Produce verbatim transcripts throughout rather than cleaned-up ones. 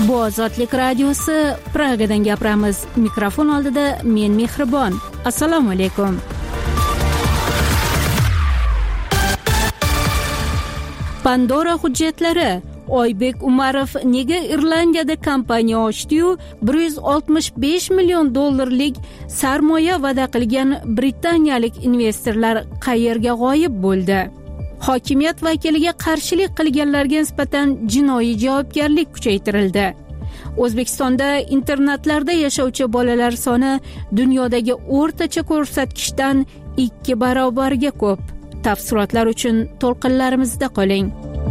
Bu Ozodlik radiosi, Pragadan gapiramiz. Mikrofon oldida men Mehribon. Assalomu alaykum. Pandora hujjatlari. Oybek Umarov nega Irlandiyada kompaniya ochdi-yu bir yuz oltmish besh million dollarlik sarmoya va'da qilgan britaniyalik investorlar qayerga g'oyib bo'ldi? Hokimiyat vakiliga qarshilik qilganlarga nisbatan jinoiy javobgarlik kuchaytirildi. O'zbekistonda internatlarda yashovchi bolalar soni dunyodagi o'rtacha ko'rsatkichdan ikki barobarga ko'p. Tafsilotlar uchun to'lqinlarimizda qoling.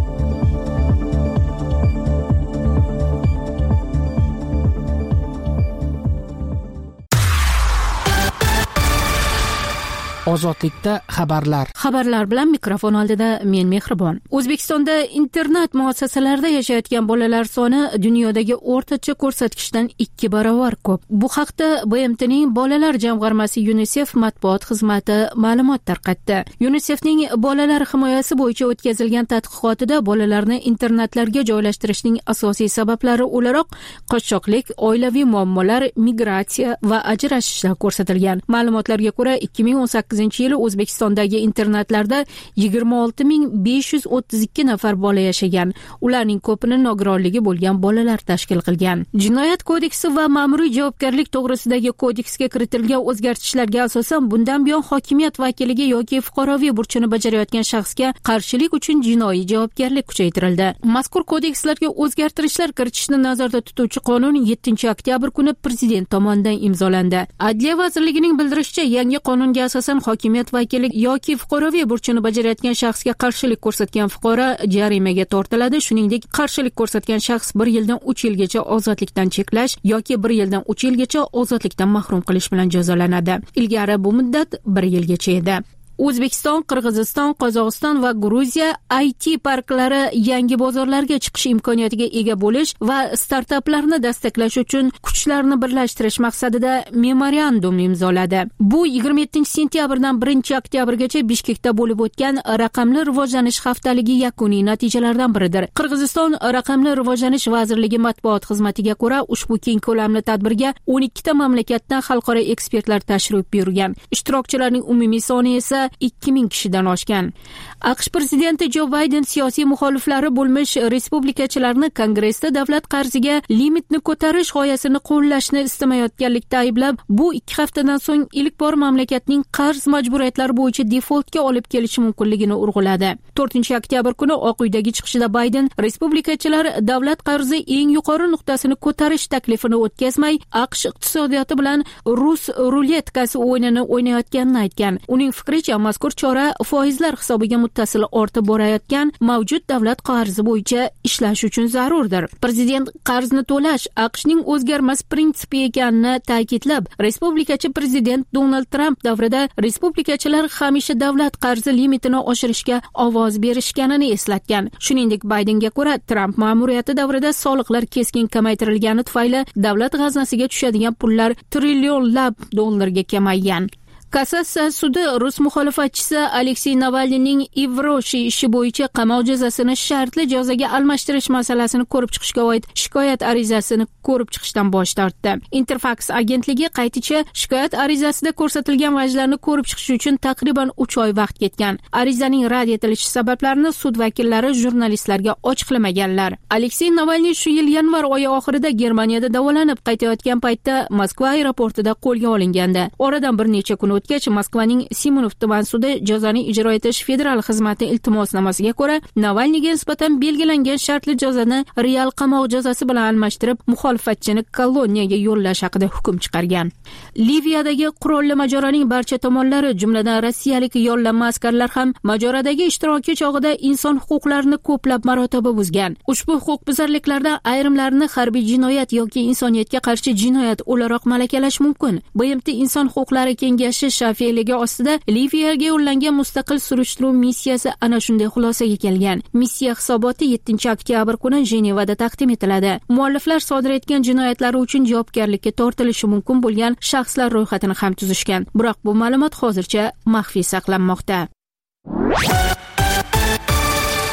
Ozodlikda xabarlar. Xabarlar bilan mikrofon oldida men Mehribon. O'zbekistonda internat muassasalarida yashayotgan bolalar soni dunyodagi o'rtacha ko'rsatkichdan ikki barobar ko'p. Bu haqda B M T'ning bolalar jamg'armasi UNICEF matbuot xizmati ma'lumot tarqatdi. UNICEFning bolalar himoyasi bo'yicha o'tkazilgan tadqiqotida bolalarni internatlarga joylashtirishning asosiy sabablari o'laroq qochoqlik, oilaviy muammolar, migratsiya va ajrashishlar ko'rsatilgan. Ma'lumotlarga ko'ra ikki ming o'n sakkizinchi yili O'zbekistondagi internatlarda yigirma olti ming besh yuz o'ttiz ikki nafar bola yashagan. Ularning ko'pini nogironligi bo'lgan bolalar tashkil qilgan. Jinoyat kodeksi va ma'muriy javobgarlik to'g'risidagi kodeksga kiritilgan o'zgartishlarga asosan bundan buyon hokimiyat vakiliga yoki fuqaroviy burchini bajarayotgan shaxsga qarshilik uchun jinoiy javobgarlik kuchaytirildi. Mazkur kodekslarga o'zgartirishlar kiritishni nazarda tutuvchi qonun yettinchi oktyabr kuni prezident tomonidan imzolandi. Adliya vazirligining bildirishicha, yangi qonunga asosan hokimiyat vakili yoki fuqaroviy burchini bajarayotgan shaxsga qarshilik ko'rsatgan fuqaro jarimaga tortiladi. Shuningdek, qarshilik ko'rsatgan shaxs bir yildan uch yilgacha ozodlikdan cheklash yoki bir yildan uch yilgacha ozodlikdan mahrum qilish bilan jazolanadi. Ilgari bu muddat bir yilgacha edi. O'zbekiston, Qirg'iziston, Qozog'iston va Gruziya I T parklari yangi bozorlarga chiqish imkoniyatiga ega bo'lish va startaplarni dastaqlash uchun kuchlarni birlashtirish maqsadida memorandum imzoladi. Bu yigirma yettinchi sentyabrdan birinchi oktyabrgacha Bishkekda bo'lib o'tgan raqamli rivojlanish haftaligi yakuniy natijalaridan biridir. Qirg'iziston raqamli rivojlanish vazirligi matbuot xizmatiga ko'ra, ushbu keng ko'lamli tadbirga o'n ikkita mamlakatdan xalqaro ekspertlar tashrif buyurgan. Ishtirokchilarning umumiy soni esa ikki ming kishidan oshgan. AQSh prezidenti Jo Bayden siyosiy muxoliflari bo'lmish respublikachilarni Kongressda davlat qarziga limitni ko'tarish g'oyasini qo'llashni istamayotganlikda ayblab, bu ikki haftadan so'ng ilk bor mamlakatning qarz majburiyatlari bo'yicha defoltga olib kelishi mumkinligini urg'uladi. to'rtinchi oktyabr kuni Oq uydagi chiqishida Bayden respublikachilar davlat qarzi eng yuqori nuqtasini ko'tarish taklifini o'tkazmay, AQSh iqtisodiyoti bilan rus ruletkasi o'yinini o'ynayotganini aytgan. Uning fikricha, mazkur chora foizlar hisobiga muttasil ortib borayotgan mavjud davlat qarzi bo'yicha ishlash uchun zarurdir. Prezident qarzni to'lash AQShning o'zgarmas prinsipi ekanini ta'kidlab, respublikachi prezident Donald Trump davrida respublikachilar hamisha davlat qarzi limitini oshirishga ovoz berishganini eslatgan. Shuningdek, Baydenga ko'ra, Trump ma'muriyati davrida soliqlar keskin kamaytirilgani tufayli davlat g'aznasiga tushadigan pullar trillionlab dollarga kamaygan. Kassatsiya sudi Rus muxolifatchisi Aleksey Navalniyning Ivroshi ishi bo'yicha qamoq jazosini shartli jazoga almashtirish masalasini ko'rib chiqishga oid shikoyat arizasini ko'rib chiqishdan bosh tortdi. Interfax agentligi qayticha, shikoyat arizasida ko'rsatilgan vajlarni ko'rib chiqish uchun taqriban uch oy vaqt ketgan. Arizaning rad etilishi sabablarini sud vakillari jurnalistlarga ochiqlamaganlar. Aleksey Navalniy shu yil yanvar oyi oxirida Germaniyada davolanib qaytayotgan paytda Moskva aeroportida qo'lga olingandi. Oradan bir necha kun o'tgach, Moskvaning Simonov tuman sudi jazoni ijro etish federal xizmati iltimosnomasiga ko'ra Navalniyga nisbatan belgilangan shartli jazoni real qamoq jazosi bilan almashtirib, muxolifatchini koloniyaga yo'llash haqida hukm chiqargan. Liviyadagi qurolli mojaroning barcha tomonlari, jumladan rossiyalik yollanma askarlar ham mojarodagi ishtiroki chog'ida inson huquqlarini ko'plab marotaba buzgan. Ushbu huquqbuzarliklardan ayrimlarini harbiy jinoyat yoki insoniyatga qarshi jinoyat o'laroq malakalash mumkin. B M T inson huquqlari kengashi shafeligi ostida Liviyaga yo'llangan mustaqil surishtiruv missiyasi ana shunday xulosaga kelgan. Missiya hisoboti yettinchi oktyabr kuni Jenevada taqdim etiladi. Mualliflar sodir etgan jinoyatlari uchun javobgarlikka tortilishi mumkin bo'lgan shaxslar ro'yxatini ham tuzishgan. Biroq bu ma'lumot hozircha maxfiy saqlanmoqda.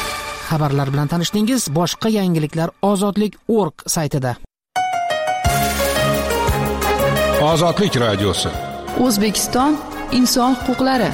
xabarlar bilan tanishdingiz. Boshqa yangiliklar ozodlik nokta org saytida. Ozodlik radiosi. O'zbekiston inson huquqlari.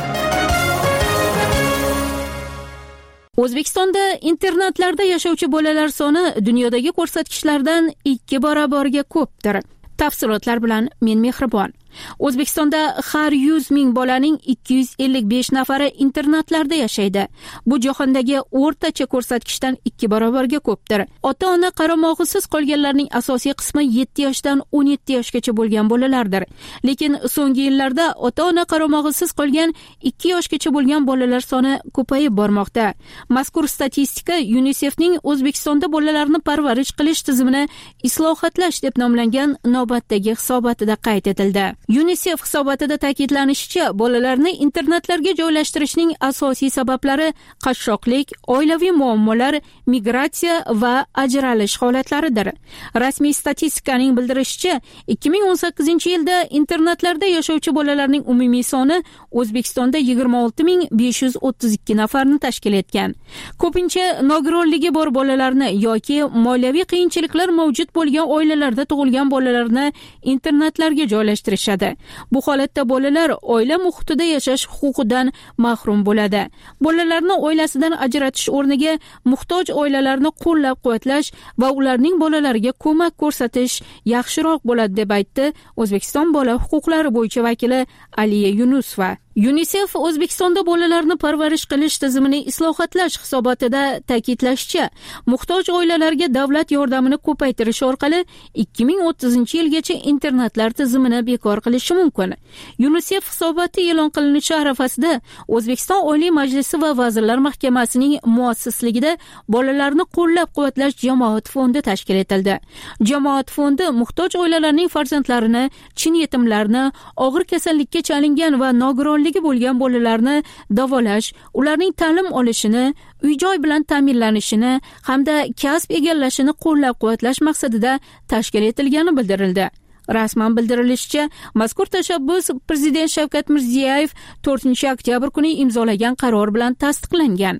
O'zbekistonda internatlarda yashovchi bolalar soni dunyodagi ko'rsatkichlardan ikki barobarga ko'pdir. Tafsilotlar bilan men Mehribon. O'zbekistonda har yuz ming bolaning ikki yuz ellik besh nafari internatlarda yashaydi. Bu jahondagi o'rtacha ko'rsatkichdan ikki barobarga ko'pdir. Ota-ona qaramog'isiz qolganlarning asosiy qismi yetti yoshdan o'n yetti yoshgacha bo'lgan bolalardir. Lekin so'nggi yillarda ota-ona qaramog'isiz qolgan ikki yoshgacha bo'lgan bolalar soni ko'payib bormoqda. Mazkur statistika UNICEFning O'zbekistonda bolalarni parvarish qilish tizimini islohotlash deb nomlangan navbatdagi hisobotida qayd etildi. UNICEF hisobotida ta'kidlanishicha, bolalarni internatlarga joylashtirishning asosiy sabablari qashshoqlik, oilaviy muammolar, migratsiya va ajralish holatlaridir. Rasmiy statistikaning bildirishicha, ikki ming o'n sakkizinchi yilda internatlarda yashovchi bolalarning umumiy soni O'zbekistonda yigirma olti ming besh yuz o'ttiz ikki nafarni tashkil etgan. Ko'pincha nogironligi bor bolalarni yoki moliyaviy qiyinchiliklar mavjud bo'lgan oilalarda tug'ilgan bolalarni internatlarga joylashtirish. Bu holatda bolalar oila muhitida yashash huquqidan mahrum bo'ladi. Bolalarni oilasidan ajratish o'rniga muhtoj oilalarni qo'llab-quvvatlash va ularning bolalariga ko'mak ko'rsatish yaxshiroq bo'ladi deb aytdi O'zbekiston bola huquqlari bo'yicha vakili Aliya Yunusova. UNICEF O'zbekistonda bolalarni parvarish qilish tizimini islohotlash hisobotida ta'kidlashicha, muhtoj oilalarga davlat yordamini ko'paytirish orqali ikki ming o'ttizinchi yilgacha internatlar tizimini bekor qilishi mumkin. UNICEF hisoboti e'lon qilinishi arafasida O'zbekiston Oliy Majlisi va Vazirlar Mahkamasining muassisligida bolalarni qo'llab-quvvatlash jamoat fondi tashkil etildi. Jamoat fondi muhtoj oilalarning farzandlarini, chin yetimlarni, og'ir kasallikka chalingan va nogironligi bo'lgan bolalarni davolash, ularning ta'lim olishini, uy-joy bilan ta'minlanishini hamda kasb egallashini qo'llab-quvvatlash maqsadida tashkil etilgani bildirildi. Rasman bildirilishicha, mazkur tashabbus Prezident Shavkat Mirziyoyev to'rtinchi oktyabr kuni imzolagan qaror bilan tasdiqlangan.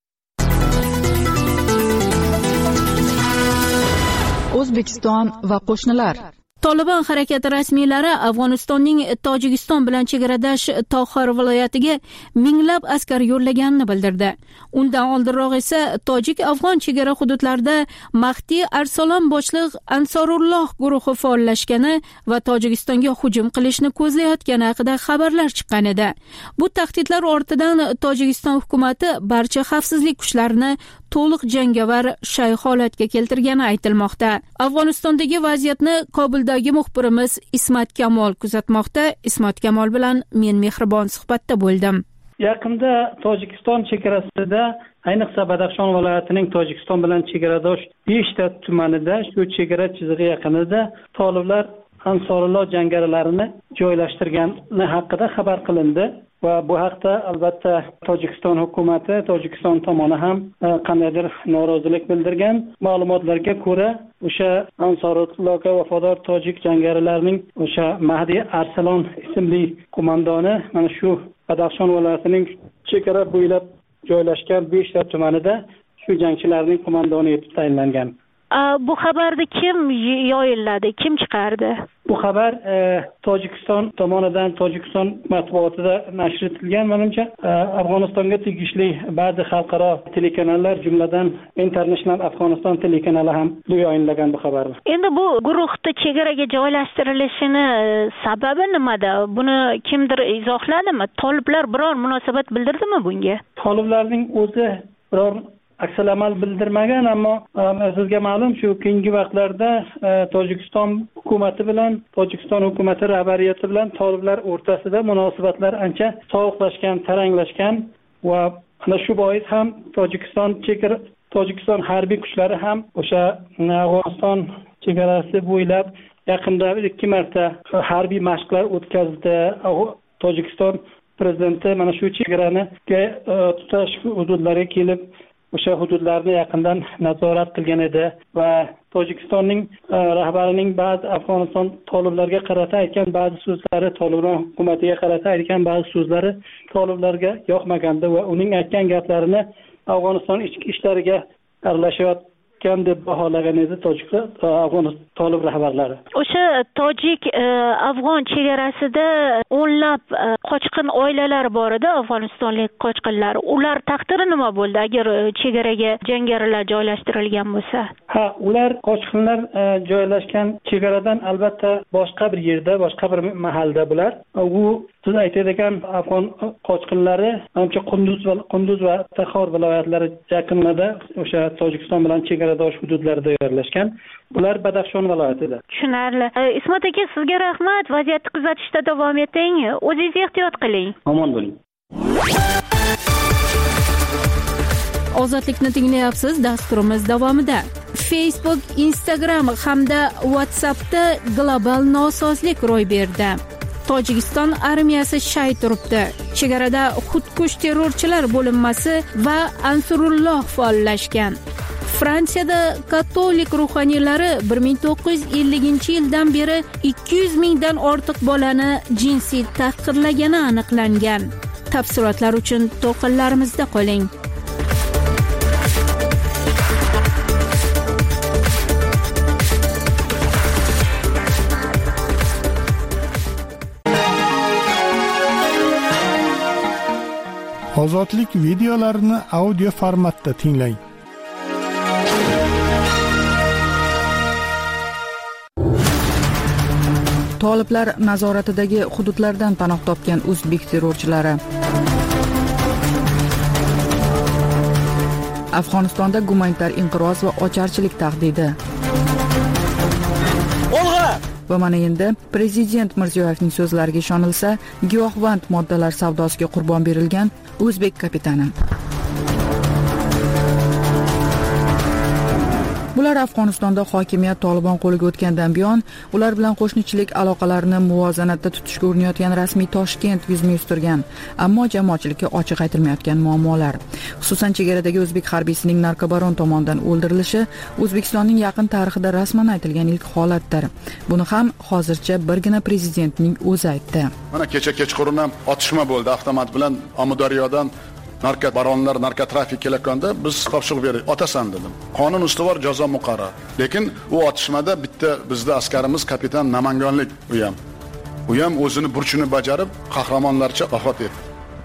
O'zbekiston va qo'shnilar. Tolibon harakati rasmiylari Afg'onistonning Tojikiston bilan chegaradosh Toxar viloyatiga minglab askar yo'llaganini bildirdi. Undan oldinroq esa tojik-afg'on chegara hududlarida Mahdi Arsalon boshliq Ansorulloh guruhi faollashgani va Tojikistonga hujum qilishni ko'zlayotgani haqida xabarlar chiqqan edi. Bu tahdidlar ortidan Tojikiston hukumatı barcha xavfsizlik kuchlarini to'liq jangovar shay holatga keltirgani aytilmoqda. Afg'onistondagi vaziyatni Kobuldagi muxbirimiz Ismat Kamol kuzatmoqda. Ismat Kamol bilan men Mehribon suhbatda bo'ldim. Yaqinda Tojikiston chegarasida, ayniqsa Badaxshon viloyatining Tojikiston bilan chegaradosh beshta tumanida, shu chegara chizig'i yaqinida toliblar Ansorulloh jangarilarini joylashtirgani haqida xabar qilindi. Va bu haqda albatta Tojikiston hukumati, Tojikiston tomoni ham qandaydir norozilik bildirgan. Ma'lumotlarga ko'ra, o'sha Ansorullohga vafodor tojik jangarilarining o'sha Mahdi Arsalon ismli qo'mondoni mana shu Badaxshon viloyatining chegara bo'ylab joylashgan beshta tumanida shu jangchilarning qo'mondoni etib tayinlangan. Bu xabarni kim yoyilladi, kim chiqardi? Bu xabar e, Tojikiston tomonidan Tojikiston matbuotida nashr etilgan. Menimcha e, Afg'onistonga tegishli ba'zi xalqaro telekanallar, jumladan International Afghanistan telekanali ham yoyinlagan bu xabarni. Endi bu guruhda chegaraga joylashtirilishini sababi nimada? Buni kimdir izohladimi? Toliblar biror munosabat bildirdimi bunga? Toliblarning o'zi biror aksal amal bildirmagan, ammo sizga ma'lum shu keyingi vaqtlarda Tojikiston hukumati bilan Tojikiston hukumati rahbariyati bilan toliblar o'rtasida munosabatlar ancha sovuqlashgan, taranglashgan va ana shu bois ham Tojikiston chegara Tojikiston harbiy kuchlari ham o'sha Afg'oniston chegarasi bo'ylab yaqinda ikki marta harbiy mashqlar o'tkazdi. Tojikiston prezidenti mana shu chegarani tutash hududlariga kelib o'sha hududlarni yaqindan nazorat qilgan edi va Tojikistonning rahbarining ba'zi Afg'oniston toliblarga qarata aytgan ba'zi so'zlari, Tolibon hukumatiga qarata aytgan ba'zi so'zlari toliblarga yoqmagandi va uning aytgan gaplarini Afg'oniston ichki ishlariga aralashayotgan deb baholagan edi tojiklar, Afg'oniston Tolib rahbarlari. O'sha tojik afg'on chegarasida o'nlab qochqin oilalar bor edi, afg'onistonlik qochqinlar. Ular taqdiri nima bo'ldi agar chegaraga jangarilar joylashtirilgan bo'lsa? Ha, ular qochqinlar joylashgan chegaradan albatta boshqa bir yerda, boshqa bir mahallada bular. U siz aytadigan afg'on qochqinlari ancha Qunduz va Qunduz va Taxor viloyatlari yaqinida o'sha Tojikiston bilan chegaradosh hududlarda joylashgan. Bular Badaxshon viloyatida. Tushunarli. Ismat aka, sizga rahmat. Vaziyatni kuzatishda davom eting. O'zingiz ehtiyot qiling. Omon bo'ling. Ozodlikni tinglayapsiz. Dasturimiz davomida Facebook, Instagram hamda WhatsAppda global nosozlik ro'y berdi. Tojikiston armiyasi shay turibdi. Chegarada xudkush terrorchilar bo'linmasi va Ansurulloh faollashgan. Fransiyada katolik ruhoniylari bir ming to'qqiz yuz ellinchi yildan beri ikki yuz mingdan ortiq bolani jinsiy tahqirlagani aniqlangan. Tafsilotlar uchun to'qinlarimizda qoling. Ozodlik videolarini audio formatda tinglang. Toliblar nazoratidagi hududlardan panoh topgan o'zbek terrorchilari. Afg'onistonda gumanitar inqiroz va ocharchilik tahdidi. Va mana endi Prezident Mirziyoyevning so'zlariga ishonilsa, giyohvand moddalar savdosiga qurbon berilgan o'zbek kapitani. Bular Afg'onistonda hokimiyat Tolibon qo'liga o'tgandan buyon ular bilan qo'shnichilik aloqalarini muvozanatda tutishga urinayotgan rasmiy Toshkent yuzma yuz turgan, ammo jamoatchilikka ochiq aytilmayotgan muammolar. Xususan chegaradagi o'zbek harbiysining narkobaron tomonidan o'ldirilishi O'zbekistonning yaqin tarixida rasman aytilgan ilk holatdir. Buni ham hozircha birgina prezidentning o'zi aytdi. Mana kecha kechqurun ham otishma bo'ldi avtomat bilan Amudaryodan. Narkobaronlar, narkotrafik kelayotganda biz topshiriq berdik, otasan dedim. Qonun ustuvor, jazo muqarrar. Lekin u otishmada bitta bizda askarimiz kapitan Namanganlik u ham. U ham o'zini burchini bajarib, qahramonlarcha vafot etdi.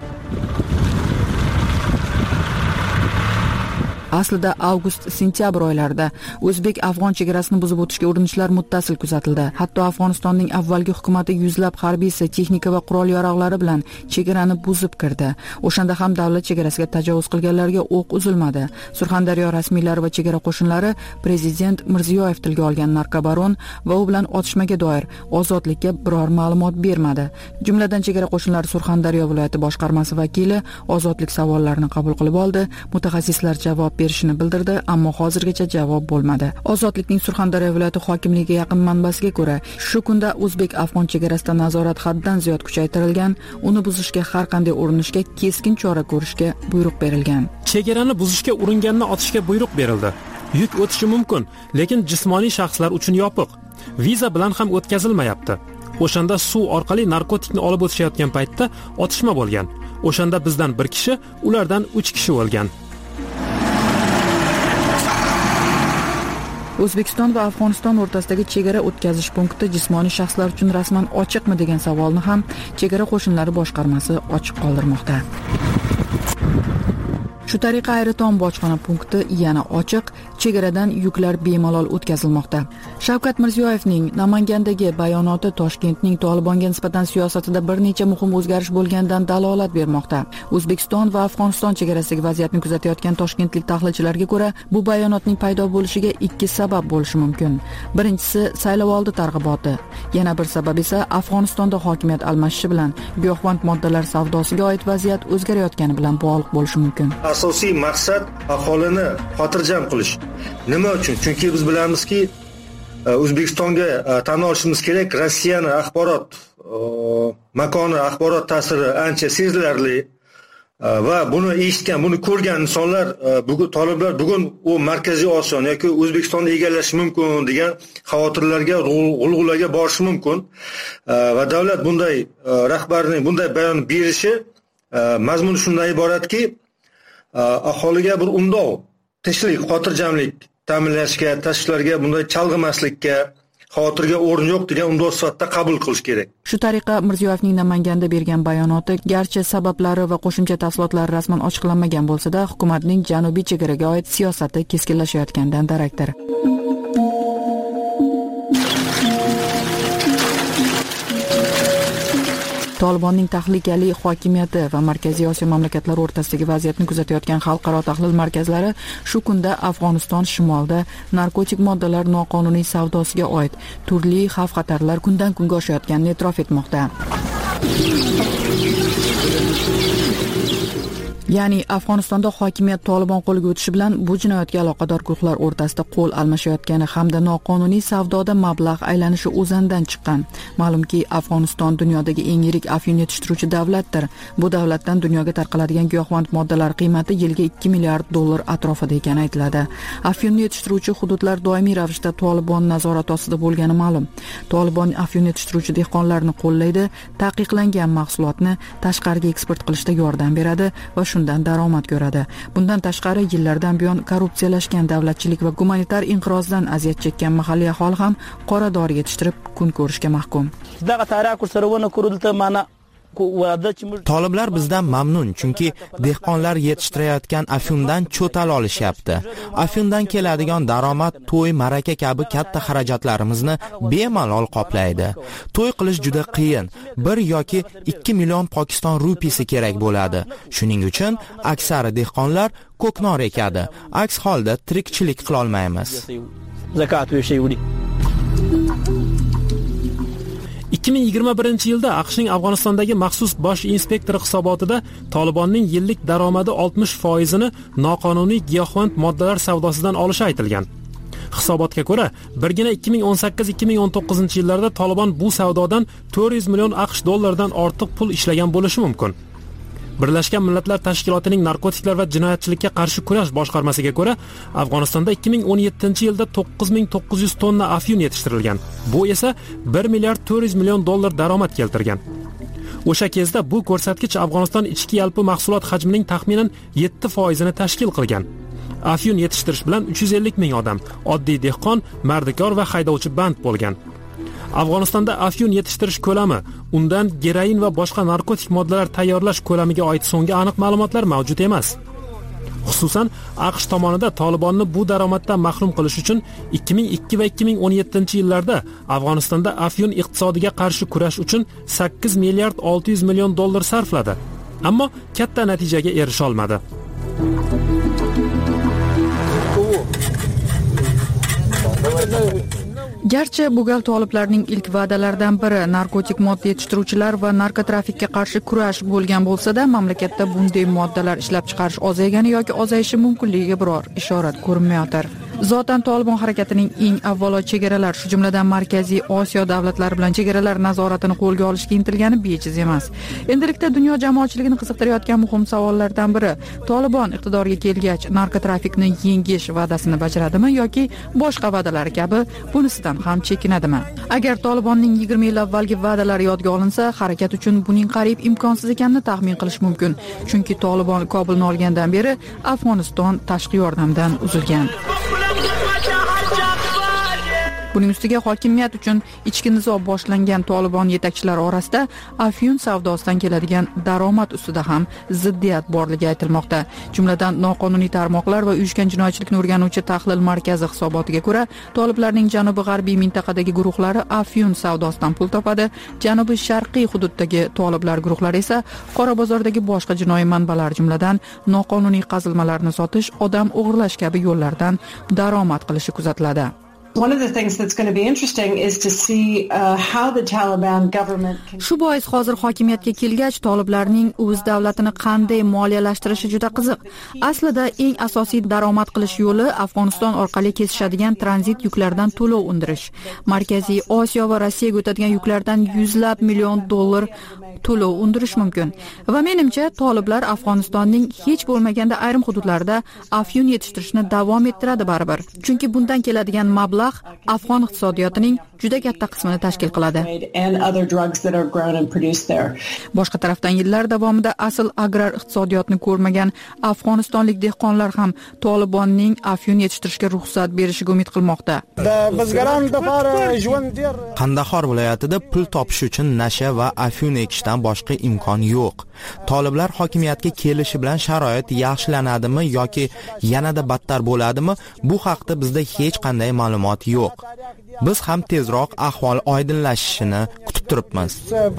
Aslida avgust-sentyabr oylarida o'zbek-afg'on chegarasini buzib o'tishga urinishlar muttasil kuzatildi. Hatto Afg'onistonning avvalgi hukumati yuzlab harbiysi, texnika va qurol-yarog'lari bilan chegarani buzib kirdi. O'shanda ham davlat chegarasiga tajovuz qilganlarga o'q uzilmadi. Surxondaryo rasmiylari va chegara qo'shinlari prezident Mirziyoyev tilga olgan narkobaron va u bilan otishmaga doir ozodlikka biror ma'lumot bermadi. Jumladan chegara qo'shinlari Surxondaryo viloyati boshqarmasi vakili ozodlik savollarini qabul qilib oldi. Mutaxassislar javob berishini bildirdi, ammo hozirgacha javob bo'lmadi. Ozodlikning Surxondaryo viloyati hokimligiga yaqin manbasiga ko'ra, shu kunda o'zbek-afg'on chegarasida nazorat haddan ziyod kuchaytirilgan, uni buzishga har qanday urinishga keskin chora ko'rishga buyruq berilgan. Chegarani buzishga uringanni otishga buyruq berildi. Yuk o'tishi mumkin, lekin jismoniy shaxslar uchun yopiq. Viza bilan ham o'tkazilmayapti. O'shanda suv orqali narkotikni olib o'tishayotgan paytda otishma bo'lgan. O'shanda bizdan bir kishi, ulardan uch kishi o'lgan. O'zbekiston va Afg'oniston o'rtasidagi chegara o'tkazish punkti jismoniy shaxslar uchun rasman ochiqmi degan savolni ham chegara qo'shinlari boshqarmasi ochiq qoldirmoqda. Shu tariqa Ayriton bojxona punkti yana ochiq, chegaradan yuklar bemalol o'tkazilmoqda. Shavkat Mirziyoyevning Namangandagi bayonoti Toshkentning Tolibonga nisbatan siyosatida bir necha muhim o'zgarish bo'lganidan dalolat bermoqda. O'zbekiston va Afg'oniston chegarasidagi vaziyatni kuzatayotgan toshkentlik tahlilchilarga ko'ra, bu bayonotning paydo bo'lishiga ikki sabab bo'lishi mumkin. Birinchisi saylovoldi targ'iboti. Yana bir sabab esa Afg'onistonda hokimiyat almashishi bilan giyohvand moddalar savdosiga oid vaziyat o'zgarayotgani bilan bog'liq bo'lishi mumkin. Asosiy maqsad aholini xotirjam qilish. Nima uchun? Chunki biz bilamizki, O'zbekistonga tan olishimiz kerak, Rossiyaning axborot makoni, axborot ta'siri ancha sezilarli va buni eshitgan, buni ko'rgan insonlar bugun toliblar bugun u Markaziy Osiyo yoki O'zbekistonni egallashi mumkin degan xavotirlarga, g'ulg'ulaga borishi mumkin va davlat bunday rahbarining bunday bayon berishi mazmuni shundan iboratki, aholiga bir undov, tinchlik, xotirjamlik ta'minlashga, tashvishlarga, bunday chalg'imaslikka, xotirga o'rin yo'q degan undov sifatida qabul qilish kerak. Shu tariqa Mirziyoyevning Namanganda bergan bayonoti garchi sabablari va qo'shimcha tafsilotlari rasman ochiqlanmagan bo'lsa-da, hukumatning janubiy chegaraga oid siyosati keskinlashayotganidan darakdir. Tolibonning tahlikali hokimiyati va Markaziy Osiyo mamlakatlari o'rtasidagi vaziyatni kuzatayotgan xalqaro tahlil markazlari shu kunda Afg'oniston shimolida narkotik moddalar noqonuniy savdosiga oid turli xavf-xatarlar kundan kunga oshayotganini e'tirof etmoqda. Ya'ni Afg'onistonda hokimiyat Tolibon qo'liga o'tishi bilan bu jinoyatga aloqador guruhlar o'rtasida qo'l almashayotgani hamda noqonuniy savdoda mablag' aylanishi o'zandan chiqqan. Ma'lumki, Afg'oniston dunyodagi eng yirik afyun yetishtiruvchi davlatdir. Bu davlatdan dunyoga tarqaladigan giyohvand moddalar qiymati yilga ikki milliard dollar atrofida ekani aytiladi. Afyunni yetishtiruvchi hududlar doimiy ravishda Tolibon nazorati ostida bo'lgani ma'lum. Tolibon afyun yetishtiruvchi dehqonlarni qo'llaydi, taqiqlangan mahsulotni tashqariga eksport qilishda yordam beradi va shundan daromad ko'radi. Bundan tashqari yillardan buyon korrupsiyalashgan davlatchilik va gumanitar inqirozdan aziyat chekkan mahalliy aholi ham qora dori yetishtirib kun ko'rishga mahkum. Toliblar bizdan mamnun, chunki dehqonlar yetishtirayotgan afyundan cho'tal olishyapti. Afyundan keladigan daromad to'y, maraka kabi katta xarajatlarimizni bemalol qoplaydi. To'y qilish juda qiyin. bir yoki ikki million Pokiston rupiyasi kerak bo'ladi. Shuning uchun aksari dehqonlar ko'knor ekadi. Aks holda tirikchilik qila olmaymiz. ikki ming yigirma birinchi yilda AQShning Afg'onistondagi maxsus bosh inspektori hisobotida Tolibonning yillik daromadi oltmish foizini noqonuniy giyohvand moddalar savdosidan olishi aytilgan. Hisobotga ko'ra, birgina ikki ming o'n sakkiz ikki ming o'n to'qqizinchi yillarda Tolibon bu savdodan to'rt yuz million AQSh dollaridan ortiq pul ishlagan bo'lishi mumkin. Birlashgan Millatlar Tashkilotining narkotiklar va jinoyatchilikka qarshi kurash boshqarmasiga ko'ra, Afg'onistonda ikki ming o'n yettinchi yilda to'qqiz ming to'qqiz yuz tonna afyun yetishtirilgan. Bu esa bir milliard to'rt yuz million dollar daromad keltirgan. O'sha kezda bu ko'rsatkich Afg'oniston ichki yalpi mahsulot hajmining taxminan yetti foizini tashkil qilgan. Afyun yetishtirish bilan uch yuz ellik ming odam, oddiy dehqon, mardikor va haydovchi band bo'lgan. Afg'onistonda afyun yetishtirish ko'lami, undan geroin va boshqa narkotik moddalar tayyorlash ko'lamiga oid so'nggi aniq ma'lumotlar mavjud emas. Xususan, AQSh tomonidan Tolibonni bu daromaddan mahrum qilish uchun ikki ming ikki va ikki ming o'n yettinchi yillarda Afg'onistonda afyun iqtisodiga qarshi kurash uchun sakkiz milliard olti yuz million dollar sarfladi. Ammo katta natijaga erisha olmadi. Garchi bu gal toliblarning ilk va'dalaridan biri narkotik modda yetishtiruvchilar va narkotrafikka qarshi kurash bo'lgan bo'lsa-da, mamlakatda bunday moddalar ishlab chiqarish ozaygani yoki ozayishi mumkinligiga biror ishorat ko'rinmayotir. Zotan Tolibon harakatining eng avvalo chegaralar, shu jumladan Markaziy Osiyo davlatlari bilan chegaralar nazoratini qo'lga olishga intilgani bejiz emas. Endilikda dunyo jamoatchiligini qiziqtirayotgan muhim savollardan biri: Tolibon iqtidorga kelgach narkotrafikni yengish va'dasini bajaradimi yoki boshqa va'dalar kabi bunisidan ham chekinadimi? Agar Tolibonning yigirma yil avvalgi va'dalari yodga olinsa, harakat uchun buning qariyb imkonsiz ekanini taxmin qilish mumkin. Chunki Tolibon Kobulni olgandan beri Afg'oniston tashqi yordamdan uzilgan. Buning ustiga hokimiyat uchun ichki nizo boshlangan Tolibon yetakchilari orasida afyun savdosidan keladigan daromad ustida ham ziddiyat borligi aytilmoqda. Jumladan noqonuniy tarmoqlar va uyushgan jinoyatchilikni o'rganuvchi tahlil markazi hisobotiga ko'ra, toliblarning janubi-g'arbiy mintaqadagi guruhlari afyun savdosidan pul topadi, janubi sharqiy hududdagi toliblar guruhlari esa qora bozordagi boshqa jinoiy manbalar, jumladan noqonuniy qazilmalarni sotish, odam o'g'irlash kabi yo'llardan daromad qilishi kuzatiladi. One of the things that's going to be interesting is to see uh, how the Taliban government can... Shu bois hozir hokimiyatga kelgach Toliblarning o'z davlatini qanday moliyalashtirishi juda qiziq. Aslida eng asosiy daromad qilish yo'li Afg'oniston orqali kesishadigan tranzit yuklardan to'lov undirish. Markaziy Osiyo va Rossiyaga o'tadigan yuklardan yuzlab million dollar to'lov undirish mumkin. Va menimcha, toliblar Afg'onistonning hech bo'lmaganda ayrim hududlarida afyun yetishtirishni davom ettiradi baribir. Chunki bundan keladigan mablag' Afg'on iqtisodiyotining juda katta qismini tashkil qiladi. Boshqa tarafdan yillar davomida asl agrar iqtisodiyotni ko'rmagan afg'onistonlik dehqonlar ham Tolibonning afyun yetishtirishga ruxsat berishiga umid qilmoqda. Qandahor viloyatida pul topish uchun nasha va afyun ekishdan boshqa imkon yo'q. Toliblar hokimiyatga kelishi bilan sharoit yaxshilanadimi yoki yanada battar bo'ladimi? Bu haqda bizda hech qanday ma'lumot yo'q. Biz ham tezroq ahvol oydinlashishini kutib turibmiz.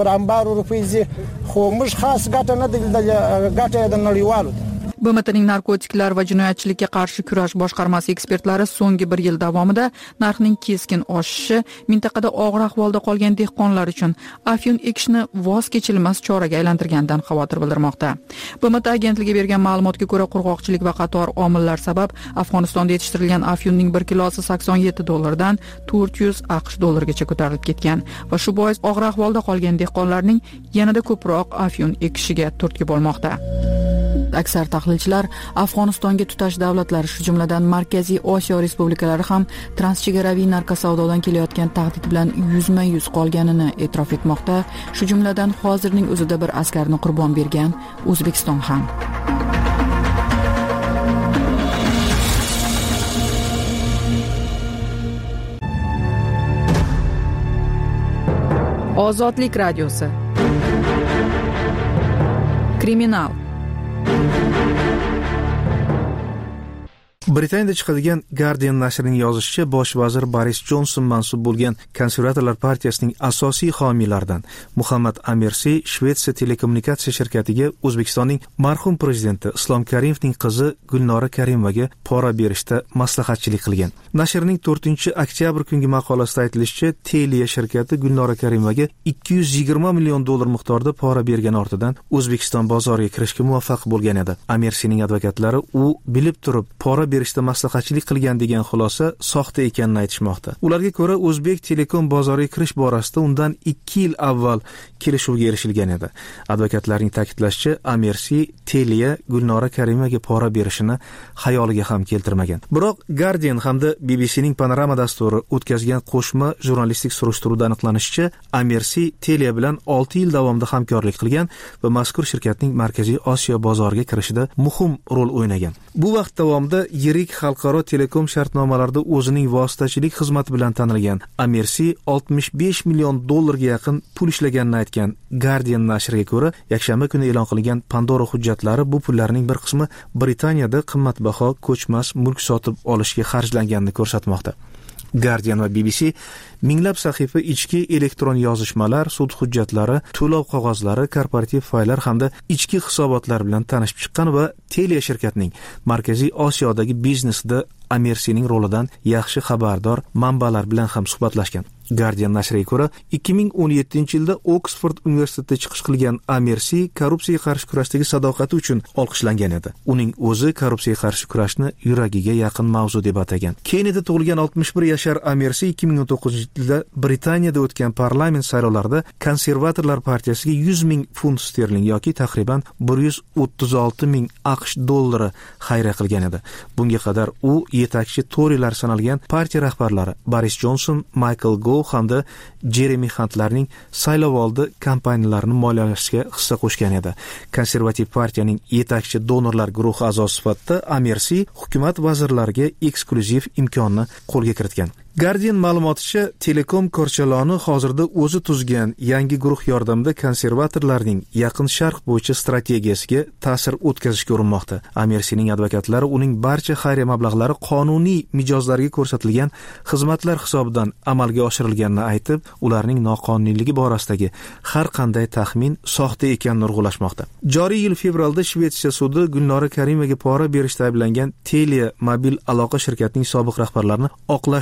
B M Tning narkotiklar va jinoyatchilikka qarshi kurash boshqarmasi ekspertlari so'nggi bir yil davomida narxning keskin oshishi mintaqada og'ir ahvolda qolgan dehqonlar uchun afyun ekishni voz kechilmas choraga aylantirganidan xavotir bildirmoqda. B M T agentligi bergan ma'lumotga ko'ra, qurg'oqchilik va qator omillar sabab Afg'onistonda yetishtirilgan afyunning bir kilosi sakson yetti dollardan to'rt yuz AQSh dollargacha ko'tarilib ketgan va shu bois og'ir ahvolda qolgan dehqonlarning yanada ko'proq afyun ekishiga turtki bo'lmoqda. Aksar tahlilchilar Afg'onistonga tutash davlatlar, shu jumladan Markaziy Osiyo respublikalari ham transchegaraviy narkosavdodan kelayotgan tahdid bilan yuzma-yuz qolganini e'tirof etmoqda. Shu jumladan hozirning o'zida bir askarni qurbon bergan O'zbekiston ham. Ozodlik radiosi. Kriminal. Britaniyada chiqadigan Guardian nashrining yozishicha, bosh vazir Boris Jonson mansub bo'lgan konservatorlar partiyasining asosiy homiylaridan Muhammad Amirsi Shvetsiya telekommunikatsiya shirkatiga O'zbekistonning marhum prezidenti Islom Karimovning qizi Gulnora Karimovaga pora berishda maslahatchilik qilgan. Nashrning to'rtinchi oktyabr kungi maqolasida aytilishicha, Telia shirkati Gulnora Karimovaga ikki yuz yigirma million dollar miqdorida pora bergan ortidan O'zbekiston bozoriga kirishga muvaffaq bo'lgan edi. Amirsining advokatlari u bilib turib pora berishda maslahatchilik qilgan degan xulosa soxta ekanini aytishmoqda. Ularga ko'ra, O'zbek Telekom bozoriga kirish borasida undan ikki yil avval kelishuvga erishilgan edi. Advokatlarning ta'kidlashicha, Amirsi Telia Gulnora Karimovaga pora berishini xayoliga ham keltirmagan. Biroq Guardian hamda B B C'ning Panorama dasturi o'tkazgan qo'shma jurnalistik surishtiruvda aniqlanishicha, Amirsi Telia bilan olti yil davomida hamkorlik qilgan va mazkur shirkatning Markaziy Osiyo bozoriga kirishida muhim rol o'ynagan. Bu vaqt davomida yirik xalqaro telekom shartnomalarida o'zining vositachilik xizmati bilan tanilgan Amirsi oltmish besh million dollarga yaqin pul ishlaganini aytgan Guardian nashriga ko'ra, yakshanba kuni e'lon qilingan Pandora hujjatlari bu pullarning bir qismi Britaniyada qimmatbaho ko'chmas mulk sotib olishga xarjlanganini ko'rsatmoqda. Guardian va B B C minglab sahifa ichki elektron yozishmalar, sud hujjatlari, to'lov qog'ozlari, korporativ fayllar hamda ichki hisobotlar bilan tanishib chiqqan va Telia shirkatining Markaziy Osiyodagi biznesida Amirsining rolidan yaxshi xabardor manbalar bilan ham suhbatlashgan. Guardian nashriga ko'ra, ikki ming o'n yettinchi yilda Oksford universitetida chiqish qilgan Amirsi korrupsiyaga qarshi kurashdagi sadoqati uchun olqishlangan edi. Uning o'zi korrupsiyaga qarshi kurashni yuragiga yaqin mavzu deb atagan. Keniyada tug'ilgan oltmish bir yashar Amirsi ikki ming o'n to'qqizinchi yilda Britaniyada o'tgan parlament saylovlarida konservatorlar partiyasiga yuz ming funt sterling yoki taxriban bir yuz o'ttiz olti ming AQSh dollari xayriya qilgan edi. Bunga qadar u yetakchi Torylar sanalgan partiya rahbarlari Boris Johnson, Michael Gove hamda Jeremy Huntlarning saylovoldi kampaniyalarini moliyalashga hissa qo'shgan edi. Konservativ partiyaning yetakchi donorlar guruhi a'zosi sifatida Amirsi hukumat vazirlariga eksklyuziv imkonni qo'lga kiritgan. Guardian ma'lumoticha, Telekom korchaloni hozirda o'zi tuzgan yangi guruh yordamida konservatorlarning Yaqin Sharq bo'yicha strategiyasiga ta'sir o'tkazishga urinmoqda. Amirsining advokatlari uning barcha xayriya mablag'lari qonuniy mijozlarga ko'rsatilgan xizmatlar hisobidan amalga oshirilganini aytib, ularning noqonuniyligi borasidagi har qanday taxmin soxta ekanini urg'ulashmoqda. Joriy yil fevralda Shvetsiya sudi Gulnora Karimovaga pora berishda ayblangan Telia mobil aloqa shirkatining sobiq rahbarlarini oqlash to'g'risida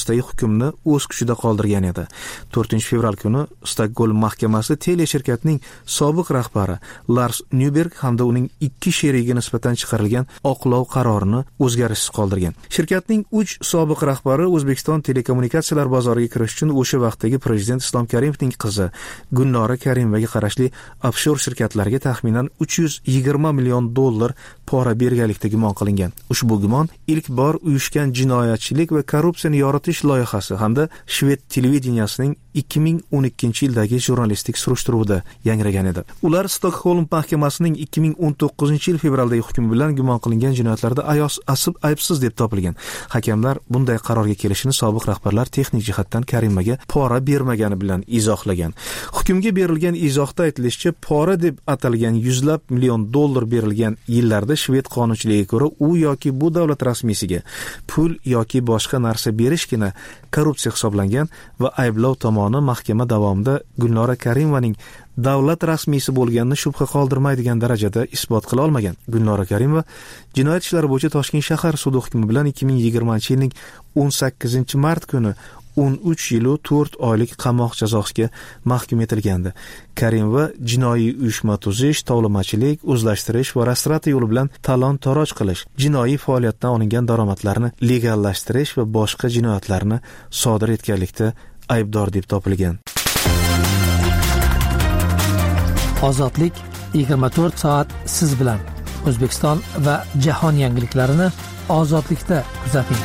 to'g'risidagi hukmni o'z kuchida qoldirgan edi. to'rtinchi fevral kuni Stokgolm mahkamasi Tele shirkatining sobiq rahbari Lars Nyberg hamda uning ikki sherigiga nisbatan chiqarilgan oqlov qarorini o'zgarishsiz qoldirgan. Shirkatning uch sobiq rahbari O'zbekiston telekommunikatsiyalar bozoriga kirish uchun o'sha vaqtdagi prezident Islom Karimovning qizi Gulnora Karimovaga qarashli offshor shirkatlarga taxminan uch yuz yigirma million dollar pora berganlikda gumon qilingan. Ushbu gumon ilk bor uyushgan jinoyatchilik va korrupsiyani yoritish loyihasi hamda Shved televideniyasining ikki ming o'n ikkinchi yildagi jurnalistik surishtiruvida yangragan edi. Ular Stokgolm mahkamasining ikki ming o'n to'qqizinchi yil fevraldagi hukmi bilan gumon qilingan jinoyatlarda ayos asib aybsiz deb topilgan. Hakamlar bunday qarorga kelishini sobiq rahbarlar texnik jihatdan Karimaga pora bermagani bilan izohlagan. Hukmga berilgan izohda aytilishicha, pora deb atalgan yuzlab million dollar berilgan yillarda Shved qonunchiligiga ko'ra u yoki bu davlat rasmiysiga pul yoki boshqa narsa berishgina korrupsiya hisoblangan va ayblov tomoni mahkama davomida Gulnora Karimovaning davlat rasmiysi bo'lganini shubha qoldirmaydigan darajada isbot qila olmagan. Gulnora Karimova jinoyat ishlari bo'yicha Toshkent shahar sudi hukmi bilan ikki ming yigirmanchi yilning o'n sakkizinchi mart kuni o'n uch yil va to'rt oylik qamoq jazosiga mahkum etilgandi. Karimova jinoiy uyushma tuzish, tovlamachilik, o'zlashtirish va restoratsiya yo'li bilan talon-toroj qilish, jinoiy faoliyatdan olingan daromadlarni legallashtirish va boshqa jinoyatlarni sodir etganlikda aybdor deb topilgan. Ozodlik yigirma to'rt soat siz bilan. O'zbekiston va jahon yangiliklarini ozodlikda kuzating.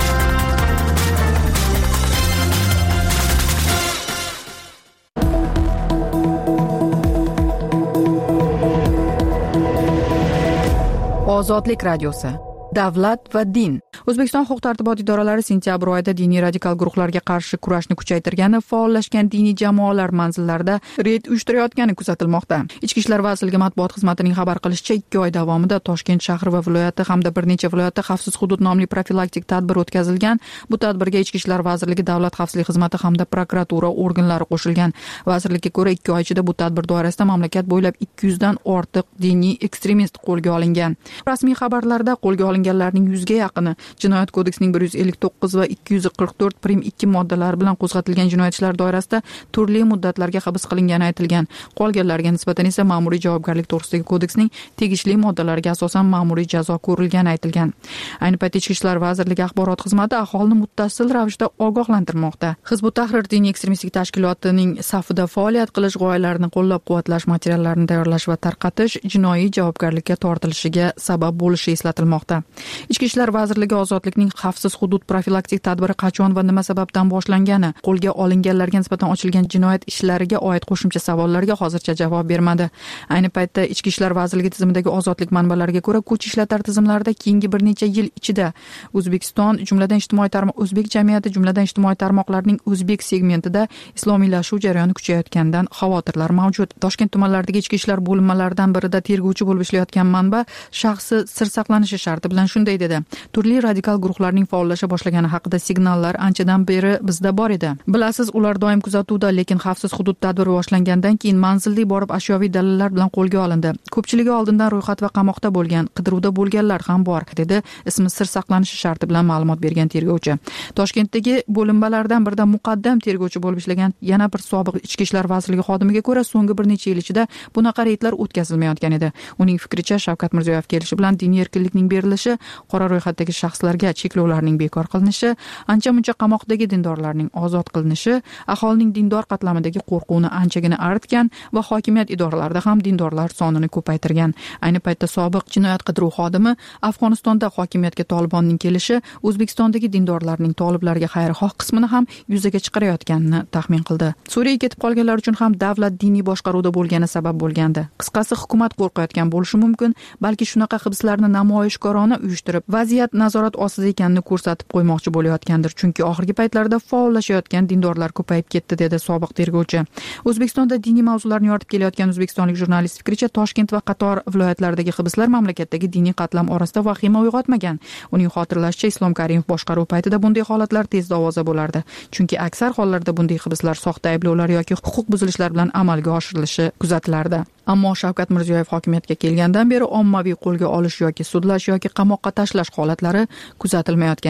Ozodlik radiosi. Davlat va din. O'zbekiston huquq-tartibot idoralari sentyabr oyida diniy radikal guruhlarga qarshi kurashni kuchaytirgani, faollashgan diniy jamoalar manzillarida reyd uyushtirayotgani kuzatilmoqda. Ichki ishlar vazirligi matbuot xizmatining xabar qilishicha, ikki oy davomida Toshkent shahri va viloyati hamda bir necha viloyatda xavfsiz hudud nomli profilaktik tadbir o'tkazilgan. Bu tadbirga Ichki ishlar vazirligi, davlat xavfsizlik xizmati hamda prokuratura organlari qo'shilgan. Vazirlikka ko'ra, ikki oy ichida bu tadbir doirasida mamlakat bo'ylab ikki yuzdan ortiq diniy ekstremist qo'lga olingan. Rasmiy xabarlarda qo'lga olinganlarning yuzga yaqini Jinoyat kodeksining bir yuz ellik to'qqiz va ikki yuz qirq to'rt prim ikki moddalari bilan qo'zg'atilgan jinoyat ishlari doirasida turli muddatlarga hibs qilingani aytilgan. Qolganlarga nisbatan esa ma'muriy javobgarlik to'g'risidagi kodeksning tegishli moddalariga asosan ma'muriy jazo ko'rilgani aytilgan. Ayni paytda Ichki ishlar vazirligi axborot xizmati aholini muttasil ravishda ogohlantirmoqda. Hizbut Tahrir diniy ekstremistik tashkilotining safida faoliyat qilish, g'oyalarini qo'llab-quvvatlash, materiallarini tayyorlash va tarqatish jinoiy javobgarlikka tortilishiga sabab bo'lishi eslatilmoqda. Ichki ishlar vazirligi ozodlikning xavfsiz hudud profilaktik tadbiri qachon va nima sababdan boshlangani, qo'lga olinganlarga nisbatan ochilgan jinoyat ishlariga oid qo'shimcha savollarga hozircha javob bermadi. Ayni paytda Ichki ishlar vazirligi tizimidagi ozodlik manbalariga ko'ra, kuch ishlatar tizimlarida keyingi bir necha yil ichida O'zbekiston, jumladan ijtimoiy tarmoq, o'zbek jamiyati, jumladan ijtimoiy tarmoqlarning o'zbek segmentida islomiylashuv jarayoni kuchayotganidan xavotirlar mavjud. Toshkent tumanlaridagi ichki ishlar bo'linmalaridan birida tergovchi bo'lib ishlayotgan manba shaxsi sir saqlanishi sharti bilan shunday dedi: turli radikal guruhlarning faollasha boshlagani haqida signallar anchadan beri bizda bor edi. Bilasiz, ular doim kuzatuvda, lekin xavfsiz hudud tadbiri boshlangandan keyin manzilli borib ashyoviy dalillar bilan qo'lga olindi. Ko'pchiligi oldindan ro'yxat va qamoqda bo'lgan, qidiruvda bo'lganlar ham bor, dedi ismi sir saqlanishi sharti bilan ma'lumot bergan tergovchi. Toshkentdagi bo'linmalardan birida muqaddam tergovchi bo'lib ishlagan yana bir sobiq Ichki ishlar vazirligi xodimiga ko'ra, so'nggi bir necha yil ichida bunaqa reydlar o'tkazilmayotgan edi. Uning fikricha, Shavkat Mirziyoyev kelishi bilan diniy erkinlikning berilishi, qora ro'yxatdagi shaxslarga cheklovlarning bekor qilinishi, ancha-muncha qamoqdagi dindorlarning ozod qilinishi aholining dindor qatlamidagi qo'rquvni anchagina aritgan va hokimiyat idoralarida ham dindorlar sonini ko'paytirgan. Ayni paytda sobiq jinoyat qidiruv xodimi Afg'onistonda hokimiyatga Tolibonning kelishi O'zbekistondagi dindorlarning toliblarga xayrixoh qismini ham yuzaga chiqarayotganini taxmin qildi. Suriyaga ketib qolganlar uchun ham davlat diniy boshqaruvda bo'lgani sabab bo'lgandi. Qisqasi, hukumat qo'rqayotgan bo'lishi mumkin, balki shunaqa hibslarni namoyishkorona uyushtirib, vaziyat nazorat ostida ekanini ko'rsatib qo'ymoqchi bo'layotgandir, chunki oxirgi paytlarda faollashayotgan dindorlar ko'payib ketdi, dedi sobiq tergovchi. O'zbekistonda diniy mavzularni yoritib kelayotgan o'zbekistonlik jurnalist fikricha, Toshkent va qator viloyatlardagi hibslar mamlakatdagi diniy qatlam orasida vahima uyg'otmagan. Uning xotirlashicha, Islom Karimov boshqaruv paytida bunday holatlar tezda ovoza bo'lardi, chunki aksar hollarda bunday hibslar soxta ayblovlar yoki huquq buzilishlar bilan amalga oshirilishi kuzatilardi. Ammo Shavkat Mirziyoyev hokimiyatga kelgandan beri ommaviy qo'lga olish yoki sudlash yoki qamoqqa tashlash holatlari kuzatilmayotgan edi.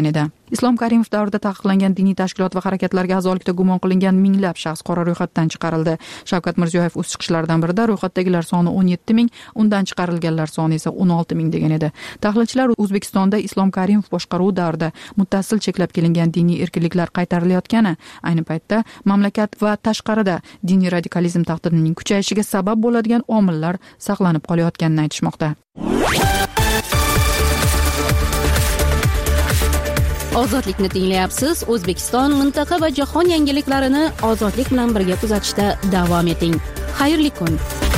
Islom Karimov davrida taqiqlangan diniy tashkilot va harakatlarga a'zolikda gumon qilingan minglab shaxs qora ro'yxatdan chiqarildi. Shavkat Mirziyoyev o'z chiqishlaridan birida ro'yxatdagilar soni o'n yetti ming, undan chiqarilganlar soni esa o'n olti ming degan edi. Tahlilchilar O'zbekistonda Islom Karimov boshqaruvi davrida muttasil cheklab kelingan diniy erkinliklar qaytarilayotgani, ayni paytda mamlakat va tashqarida diniy radikalizm tahdidining kuchayishiga sabab bo'ladigan omillar saqlanib qolayotganini aytishmoqda. Ozodlikni tinglayapsiz. O'zbekiston, mintaqa va jahon yangiliklarini ozodlik bilan birga kuzatishda davom eting. Xayrli kun.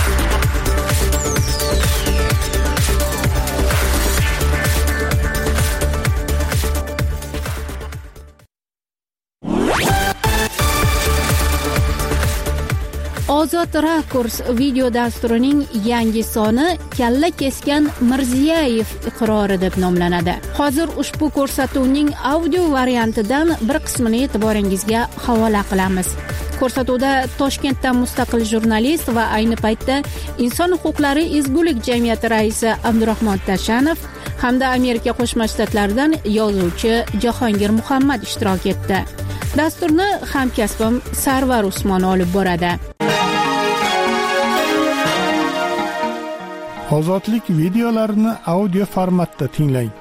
Ozod Rakurs video dasturining yangi soni Kalla kesgan Mirziyoyev iqrori deb nomlanadi. Hozir ushbu ko'rsatuvning audio variantidan bir qismini e'tiboringizga havola qilamiz. Ko'rsatuvda Toshkentdan mustaqil jurnalist va ayni paytda Inson huquqlari ezgulik jamiyati raisi Abdurahmon Tashanov hamda Amerika Qo'shma Shtatlaridan yozuvchi Jahongir Muhammad ishtirok etdi. Dasturni hamkasbim Sarvar Usmon olib boradi. Ozodlik videolarini audio formatda tinglang.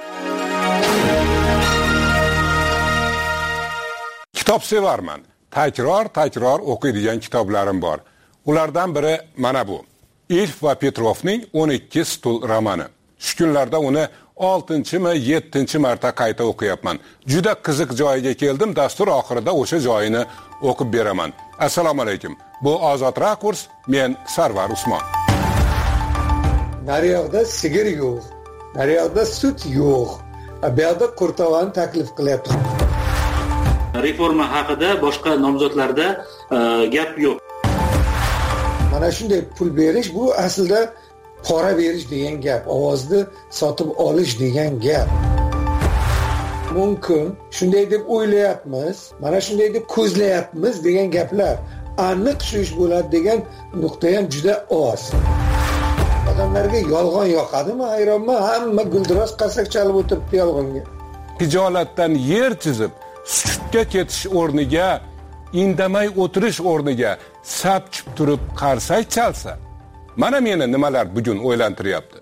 Kitob sevarman. Takror takror o'qiydigan kitoblarim bor. Ulardan biri mana bu. Ilf va Petrovning o'n ikki stul romani. Shu kunlarda uni oltinchi-mi, yettinchi marta qayta o'qiyapman. Juda qiziq joyiga keldim, dastur oxirida o'sha joyini o'qib beraman. Assalomu alaykum. Bu Ozod Rakurs, men Sarvar Usmon. Naryoqda sigir yo'q, naryoqda sut yo'q. Bu yerda qurtovan taklif qilyapti. Reforma haqida boshqa nomzodlarda gap yo'q. Mana shunday pul berish bu aslida pora berish degan gap, ovozni sotib olish degan gap. Mumkin shunday deb o'ylayapmiz, mana shunday deb ko'zlayapmiz degan gaplar aniq shu ish bo'ladi degan nuqta ham juda oz. Odamlarga yolg'on yoqadimi? Hayronman, hamma guldiroz qasak chalib o'tiribdi yolg'onga. Tijolatdan yer chizib, sukutga ketish o'rniga, indamay o'tirish o'rniga sapchib turib qarsak chalsa, mana meni nimalar bugun o'ylantiryapti.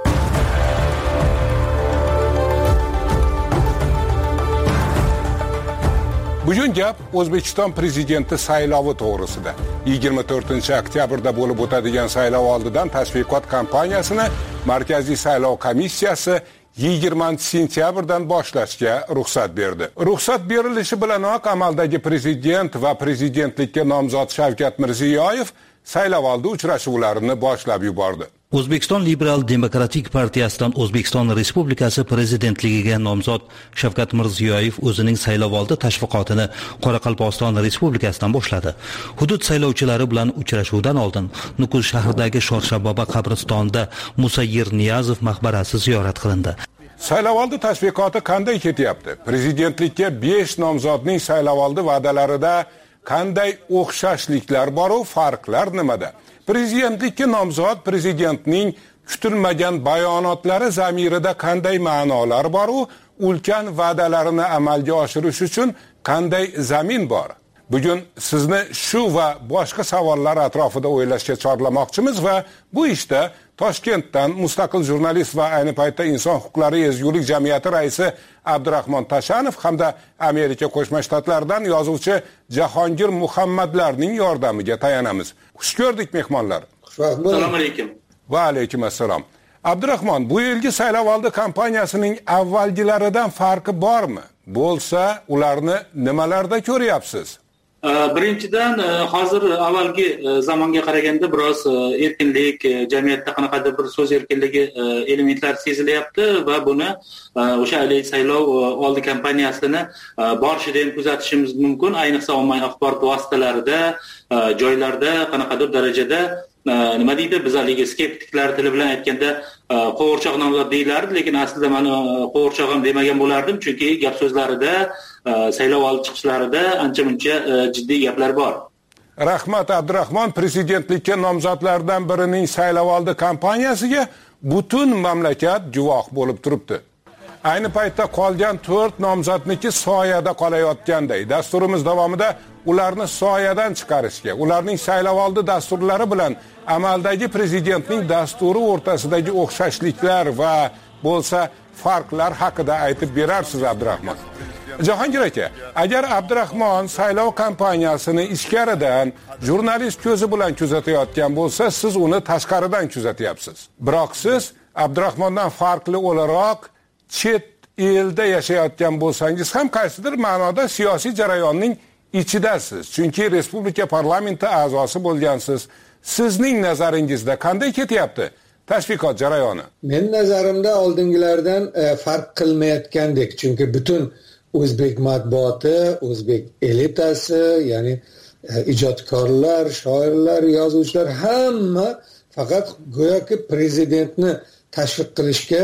Bugun gap O'zbekiston prezidenti saylovi to'g'risida. yigirma to'rtinchi oktyabrda bo'lib o'tadigan saylov oldidan tashviqot kampaniyasini Markaziy saylov komissiyasi yigirmanchi sentyabrdan boshlashga ruxsat berdi. Ruxsat berilishi bilanoq amaldagi prezident va prezidentlikka nomzod Shavkat Mirziyoyev saylovoldi uchrashuvlarini boshlab yubordi. O'zbekiston Liberal Demokratik partiyasidan O'zbekiston Respublikasi prezidentligiga nomzod Shavkat Mirziyoyev o'zining saylovoldi tashviqotini Qoraqalpog'iston Respublikasidan boshladi. Hudud saylovchilari bilan uchrashuvdan oldin Nukus shahridagi Shorshaboba qabristonida Musa Yerniyazov maqbarasi ziyorat qilindi. Saylovoldi tashviqoti qanday ketyapti? Prezidentlikka besh nomzodning saylovoldi va'dalarida qanday o'xshashliklar bor va farqlar nimada? Prezidentlikka nomzod prezidentning kutilmagan bayonotlari zamirida qanday ma'nolar bor va ulkan va'dalarini amalga oshirish uchun qanday zamin bor? Bugun sizni shu va boshqa savollar atrofida o'ylashga chorlamoqchimiz va bu ishda Toshkentdan mustaqil jurnalist va ayni paytda Inson huquqlari ezgulik jamiyati raisi Abdurahmon Tashanov hamda Amerika Qo'shma Shtatlaridan yozuvchi Jahongir Muhammadlarning yordamiga tayanamiz. Xush ko'rdik mehmonlar. Assalomu alaykum. Va alaykum assalom. Abdurahmon, bu yilgi saylovoldi kampaniyasining avvalgilaridan farqi bormi? Bo'lsa, ularni nimalarda ko'ryapsiz? Birinchidan, hozir avvalgi zamonga qaraganda biroz erkinlik, jamiyatda qanaqadir bir so'z erkinligi elementlar sezilyapti va buni o'sha saylov oldi kampaniyasini borishida ham kuzatishimiz mumkin. Ayniqsa ommaviy axborot vositalarida, joylarda qanaqadir darajada nima deydi, bizlarga skeptiklar tili bilan aytganda qo'g'irchoq nomzod deyilardi, lekin aslida men qo'g'irchoq ham demagan bo'lardim, chunki gap so'zlarida, saylov oldi chiqishlarida ancha-muncha jiddiy gaplar bor. Rahmat Abdurahmon, prezidentlikka nomzodlardan birining saylovoldi kampaniyasiga butun mamlakat guvoh bo'lib turibdi. ayni paytda qolgan to'rt nomzodniki soyada qolayotganday. Dasturimiz davomida ularni soyadan chiqarishga, ularning saylovoldi dasturlari bilan amaldagi prezidentning dasturi o'rtasidagi o'xshashliklar va bo'lsa farqlar haqida aytib berarsiz Abdurahmon. Jahongir aka, agar Abdurahmon saylov kampaniyasini ichkaridan jurnalist ko'zi bilan kuzatayotgan bo'lsa, siz uni tashqaridan kuzatyapsiz. Biroq siz Abdurahmondan farqli o'laroq chet elda yashayotgan bo'lsangiz ham qaysidir ma'noda siyosiy jarayonning ichidasiz. Chunki respublika parlamenti a'zosi bo'lgansiz. Sizning nazaringizda qanday ketyapti tashviqot jarayoni? Men nazarimda oldingilardan e, farq qilmayotgandek. Chunki butun o'zbek matbuoti, o'zbek elitasi, ya'ni e, ijodkorlar, shoirlar, yozuvchilar hamma faqat go'yoki prezidentni tashviq qilishga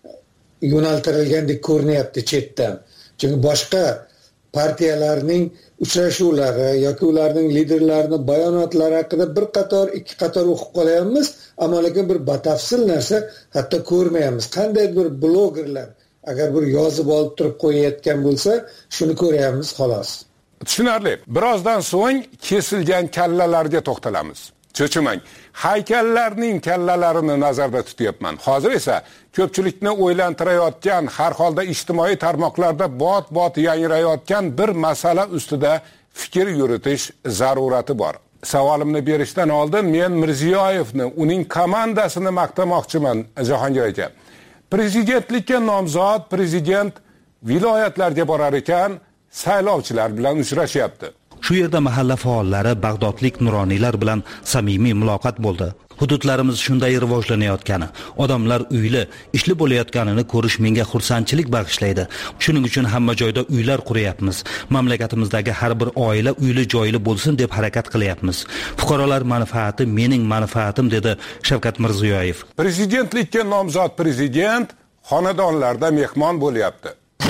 yo'naltirilgandek ko'rinyapti chetdan. Chunki boshqa partiyalarning uchrashuvlari yoki ularning liderlarining bayonotlari haqida bir qator, ikki qator o'qib qolyapmiz, ammo lekin bir batafsil narsa hatto ko'rmayapmiz. Qanday bir blogerlar agar bir yozib olib turib qo'yayotgan bo'lsa, shuni ko'ryapmiz xolos. Tushunarli. Birozdan so'ng kesilgan kallalarga to'xtalamiz. Cho'chimang. Haykallarning kallalarini nazarda tutyapman. Hozir esa ko'pchilikni o'ylantirayotgan, har holda ijtimoiy tarmoqlarda bot-bot yangrayotgan bir masala ustida fikr yuritish zarurati bor. Savolimni berishdan oldin men Mirziyoyevni, uning komandasini maqtamoqchiman, Jahongir aka. Prezidentlikka nomzod prezident viloyatlarga borar ekan, saylovchilar bilan uchrashyapti. Shu yerda mahalla faollari, bag'dodlik nuroniylar bilan samimiy muloqot bo'ldi. Hududlarimiz shunday rivojlanayotgani, odamlar uyli, ishli bo'layotganini ko'rish menga xursandchilik bag'ishlaydi. Shuning uchun hamma joyda uylar quryapmiz. Mamlakatimizdagi har bir oila uyli joyli bo'lsin deb harakat qilyapmiz. Fuqarolar manfaati mening manfaatim, dedi Shavkat Mirziyoyev. Prezidentlikka nomzod prezident xonadonlarda mehmon bo'lyapti.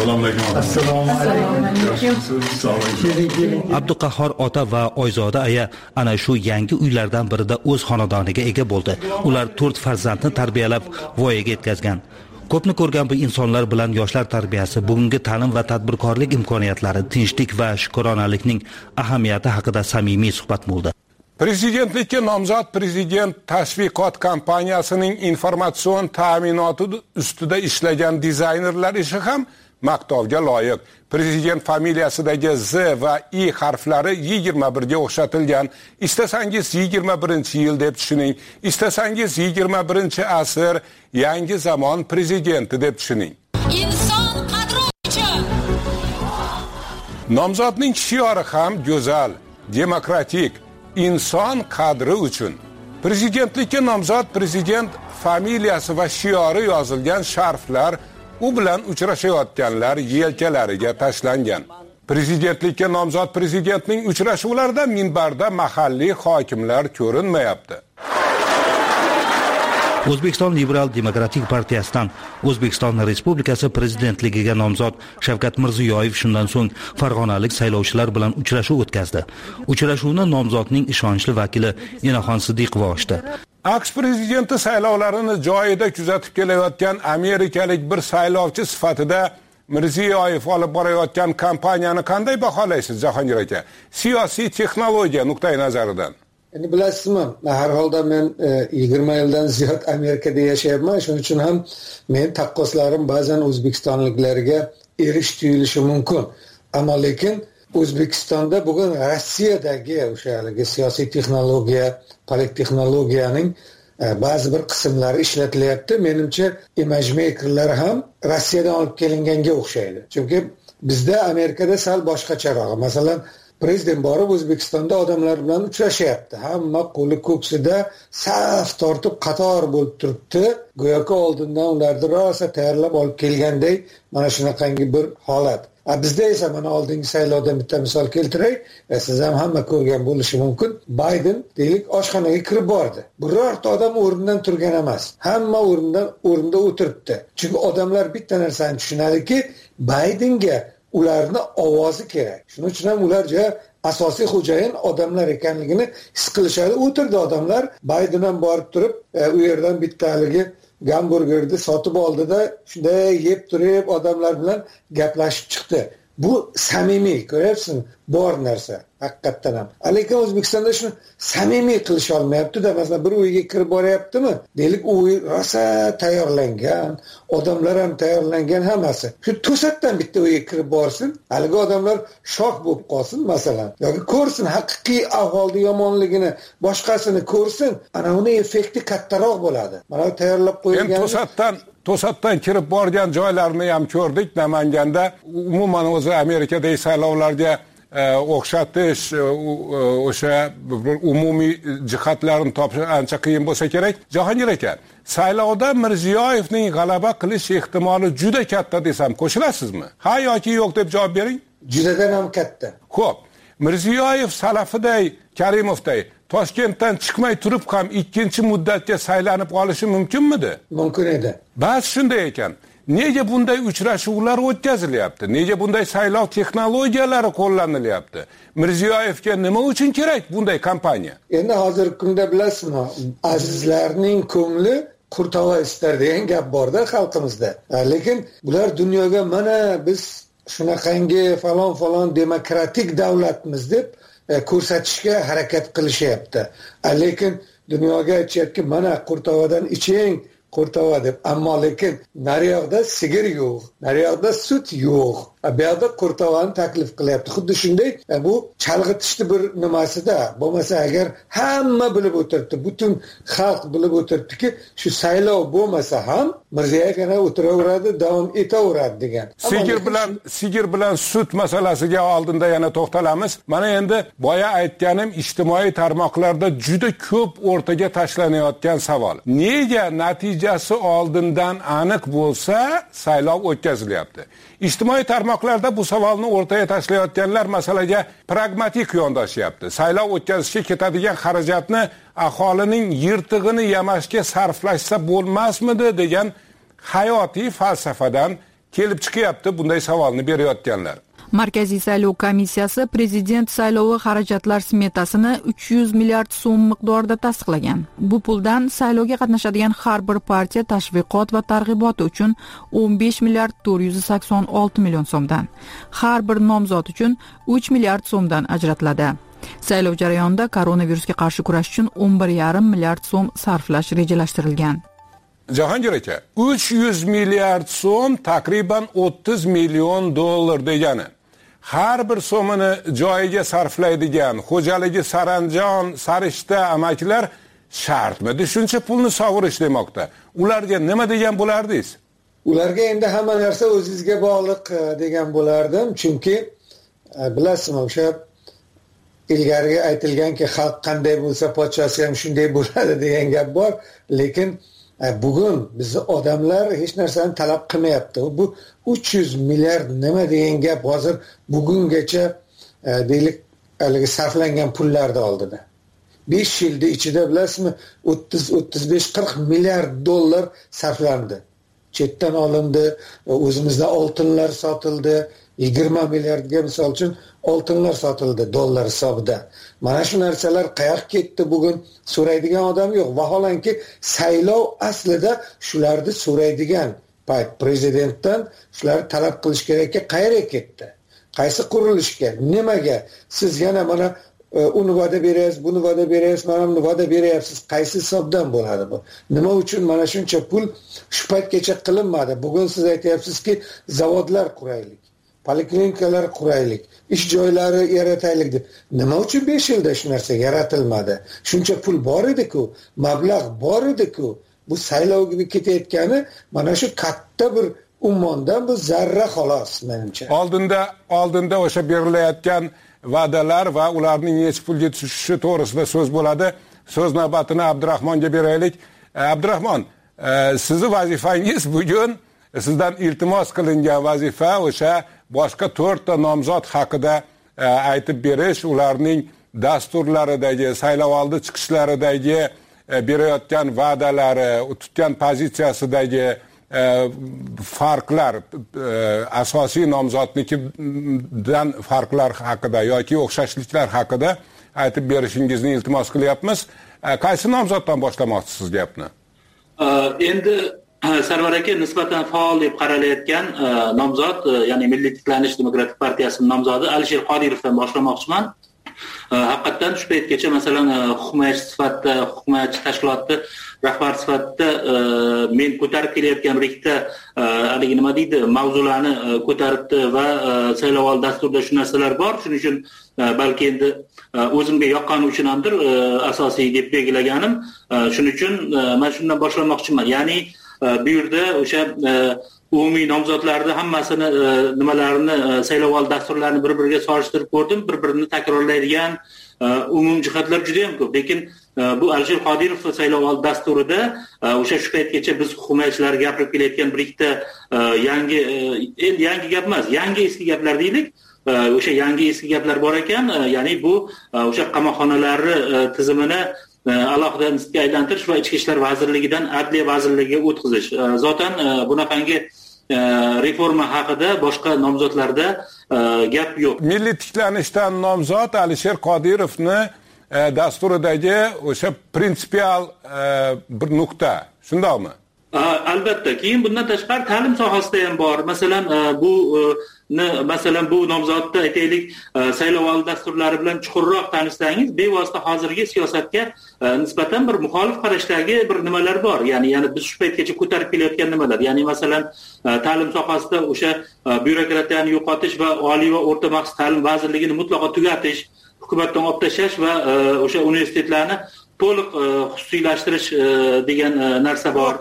Assalomu alaykum. Abduqahhor ota va Oyzoda aya ana shu yangi uylardan birida o'z xonadoniga ega bo'ldi. Ular to'rt farzandni tarbiyalab voyaga yetkazgan. Ko'pni ko'rgan bu insonlar bilan yoshlar tarbiyasi, bugungi ta'lim va tadbirkorlik imkoniyatlari, tinchlik va shukronalikning ahamiyati haqida samimiy suhbat bo'ldi. Prezidentlikka nomzod prezident tashviqot kampaniyasining informatsion ta'minoti ustida ishlagan dizaynerlar ishi ham maqtovga loyiq. Prezident familiyasidagi Z va I harflari yigirma birga o'xshatilgan. Istasangiz yigirma birinchi yil deb tushuning, istasangiz yigirma birinchi asr, yangi zamon prezidenti deb tushuning. Inson qadri uchun. Nomzodning shiori ham go'zal, demokratik, inson qadri uchun. Prezidentlikka nomzod prezident familiyasi va shiori yozilgan sharflar u bilan uchrashayotganlar yelkalariga tashlangan. Prezidentlikka nomzod prezidentning uchrashuvlarida minbarda mahalliy hokimlar ko'rinmayapti. O'zbekiston Liberal Demokratik partiyasidan O'zbekiston Respublikasi prezidentligiga nomzod Shavkat Mirziyoyev shundan so'ng farg'onalik saylovchilar bilan uchrashuv o'tkazdi. Uchrashuvni nomzodning ishonchli vakili Enaxon Siddiqova ochdi. AQSh prezidenti saylovlarini joyida kuzatib kelayotgan amerikalik bir saylovchi sifatida Mirziyoyev olib borayotgan kampaniyani qanday baholaysiz, Jahongir aka? Siyosiy texnologiya nuqtai nazaridan. Endi bilasizmi, har holda men yigirma yildan ziyod Amerikada yashayapman, shuning uchun ham men taqqoslarim ba'zan o'zbekistonliklarga erish tuyulishi mumkin. Ammo lekin O'zbekistonda bugun Rossiyadagi o'sha haligi siyosiy texnologiya, polittexnologiyaning ba'zi bir qismlari ishlatilyapti. Menimcha, image makerlar ham Rossiyadan olib kelinganga o'xshaydi. Chunki bizda Amerikada sal boshqacharoq. Masalan, prezident borib O'zbekistonda odamlar bilan uchrashyapti. Hamma qo'li ko'ksida saf tortib qator bo'lib turibdi. Go'yoki oldindan ularni rosa tayyorlab olib kelganday mana shunaqangi bir holat. A bizda esa mana oldingi saylovdan bitta misol keltiray, va siz ham hamma ko'rgan bo'lishi mumkin. Bayden deylik oshxonaga kirib bordi. Birorta odam o'rnidan turgan emas. Hamma o'rnidan o'rinda o'tiribdi. Chunki odamlar bitta narsani tushunadiki, Baydenga ularni ovozi kerak. Shuning uchun ham ular juda asosiy xo'jayin odamlar ekanligini his qilishadi. O'tirdi odamlar, Bayden ham borib turib, e, u yerdan bittaligi gamburgerni sotib oldida shunday yeb turib odamlar bilan gaplashib chiqdi. Bu samimiy, ko'ryapsizmi? Bor narsa, haqiqatdan ham. Lekin O'zbekistonda shuni samimiy qilish olmayapti-da. Masalan, bir uyga kirib boryaptimi? Deylik, uy rosa tayyorlangan, odamlar ham tayyorlangan hammasi. Shu to'satdan bitta uyga kirib borsin, haligi odamlar shok bo'lib qolsin, masalan. Yoki ko'rsin haqiqiy ahvolni yomonligini, boshqasini ko'rsin, ana uni effekti kattaroq bo'ladi. Mana tayyorlab qo'yilgan. To'satdan To'satdan kirib borgan joylarni ham ko'rdik. Namanganda umuman o'zi Amerikadagi saylovlarga o'xshatish, o'sha umumiy jihatlarini topish ancha qiyin bo'lsa kerak. Jahongir aka, saylovda Mirziyoyevning g'alaba qilish ehtimoli juda katta desam qo'shilasizmi? Ha yoki yo'q deb javob bering. Judadan ham katta. Xo'p, Mirziyoyev salafiday, Karimovday Toshkentdan chiqmay turib ham ikkinchi muddatga saylanib olishi mumkinmidi? Mumkin edi. Bas shunday ekan. Nega bunday uchrashuvlar o'tkazilyapti? Nega bunday saylov texnologiyalari qo'llanilyapti? Mirziyoyevga nima uchun kerak bunday kampaniya? Endi hozirgi kunda bilasizmi, azizlarning ko'ngli qurtova istar degan gap bor-da xalqimizda. Lekin bular dunyoga mana biz shunaqangi falon falon demokratik davlatmiz deb ko'rsatishga harakat qilishyapti. Lekin dunyoga aytishyapti, mana qurtovadan iching, qurtova deb. Ammo lekin nariyoqda sigir yo'q, nariyoqda sut yo'q. Bu yerda qurtovani taklif qilyapti. Xuddi shunday bu chalg'itishni bir nimasida. Bo'lmasa agar hamma bilib o'tiribdi, butun xalq bilib o'tiribdiki, shu saylov bo'lmasa ham Mirziyoyev yana o'tiraveradi, davom etaveradi degan. Sigir bilan sigir bilan sut masalasiga oldinda yana to'xtalamiz. Mana endi boya aytganim ijtimoiy tarmoqlarda juda ko'p o'rtaga tashlanayotgan savol. Nega natijasi oldindan aniq bo'lsa saylov o'tkazilyapti? Ijtimoiy tarmoqlarda bu savolni o'rtaga tashlayotganlar masalaga pragmatik yondashyapti. Saylov o'tkazishga ketadigan xarajatni aholining yirtig'ini yamashga sarflashsa bo'lmasmidi degan hayotiy falsafadan kelib chiqyapti bunday savolni berayotganlar. Markaziy saylov komissiyasi prezident saylovi xarajatlar smetasini uch yuz milliard so'm miqdorida tasdiqlagan. Bu puldan saylovga qatnashadigan har bir partiya tashviqot va targ'iboti uchun o'n besh milliard to'rt yuz sakson olti million so'mdan, har bir nomzod uchun uch milliard so'mdan ajratiladi. Saylov jarayonida koronavirusga qarshi kurash uchun o'n bir yarim milliard so'm sarflash rejalashtirilgan. Jahongir aka, uch yuz milliard so'm takriban o'ttiz million dollar degani. Har bir so'mini joyiga sarflaydigan xo'jaligi saranjon, sarishta amakilar shartmi shuncha pulni sovurish demoqda? Ularga nima degan bo'lardingiz? Ularga endi hamma narsa o'zingizga bog'liq degan bo'lardim, chunki bilasizmi, o'sha ilgariga aytilganki, xalq qanday bo'lsa podshosi ham shunday bo'ladi degan gap bor, lekin bugun bizni odamlar hech narsani talab qilmayapti. Bu uch yuz milliard nima degan gap hozir bugungacha deylik haligi sarflangan pullarni oldida. besh yilda ichida bilasizmi, o'ttiz o'ttiz besh qirq milliard dollar sarflandi. Chetdan olindi, o'zimizda oltinlar sotildi, yigirma milliardga misol uchun oltinlar sotildi dollar hisobida. Mana shu narsalar qayoqqa ketdi bugun so'raydigan odam yo'q. Vaholanki saylov aslida shularni so'raydigan payt prezidentdan shular talab qilish kerakki, qayerga ketdi? Qaysi qurilishga? Nimaga? Siz yana mana uni va'da berasiz, buni va'da berasiz, mana buni va'da beryapsiz. Qaysi hisobdan bo'ladi bu? Nima uchun mana shuncha pul shu paytgacha qilinmadi? Bugun siz aytyapsizki, zavodlar quraylik, poliklinikalar quraylik, ish joylari yarataylik deb. Nima uchun besh yilda shu narsa yaratilmadi? Shuncha pul bor edi-ku, mablag' bor edi-ku. Bu saylovga ketayotgani mana shu katta bir ummondan bu zarra xolos menimcha. Oldinda oldinda o'sha berilayotgan va'dalar va ularning nechta pulga tushishi to'g'risida so'z bo'ladi. So'z navbatini Abdurahmonga beraylik. Abdurahmon, sizning vazifangiz bugun, sizdan iltimos qilingan vazifa o'sha boshqa to'rtta nomzod haqida aytib berish, ularning dasturlaridagi, saylovoldi chiqishlaridagi berayotgan va'dalari, tutgan pozitsiyasidagi farqlar, asosiy nomzodnikidan farqlar haqida yoki o'xshashliklar haqida aytib berishingizni iltimos qilyapmiz. Qaysi nomzoddan boshlamoqchisiz gapni? endi Sarvar aka nisbatan faol deb qaralayotgan nomzod, ya'ni Milliy tiklanish demokratik partiyasining nomzodi Alisher Qodirovdan boshlamoqchiman. Haqiqatan shu paytgacha masalan hukumatchi sifatida, hukumatchi tashkilotni rahbar sifatida men ko'tarib kelayotgan birikta haligi nima deydi, mavzularni ko'taribdi va saylovoldi dasturida shu narsalar bor. Shuning uchun balki endi o'zimga yoqqani uchun hamdir asosiy deb belgilaganim. Shuning uchun men shundan boshlamoqchiman. Ya'ni bu yerda o'sha umumiy nomzodlarni hammasini nimalarini saylovoldi dasturlarini bir-biriga solishtirib ko'rdim. Bir-birini takrorlaydigan umum jihatlar juda ham ko'p. Lekin bu Alisher Qodirov saylovoldi dasturida o'sha shu paytgacha biz hukumatchilar gapirib kelayotgan bir ikkita yangi endi yangi gap emas, yangi eski gaplar deylik. O'sha yangi eski gaplar bor ekan. Ya'ni bu o'sha qamoqxonalari tizimini alohida institutga aylantirish va Ichki ishlar vazirligidan Adliya vazirligiga o'tkazish. Zotan bunaqangi reforma haqida boshqa nomzodlarda gap yo'q. Milliy tiklanishdan nomzod Alisher Qodirovni dasturidagi o'sha prinsipial bir nuqta, shundaqmi? Albatta, keyin bundan tashqari ta'lim sohasida ham bor. Masalan, bu masalan bu nomzodda aytaylik, saylovoldi dasturlari bilan chuqurroq tanishsangiz, bevosita hozirgi siyosatga nisbatan bir muxolif qarashdagi bir nimalar bor. Ya'ni, ya'ni biz shu paytgacha ko'tarib kelayotgan nimalar. Ya'ni masalan, ta'lim sohasida o'sha byurokratiyani yo'qotish va oliy va o'rta maxsus ta'lim vazirligini mutlaqo tugatish, hukumatdan olib tashlash va o'sha universitetlarni to'liq xususiylashtirish degan narsa bor.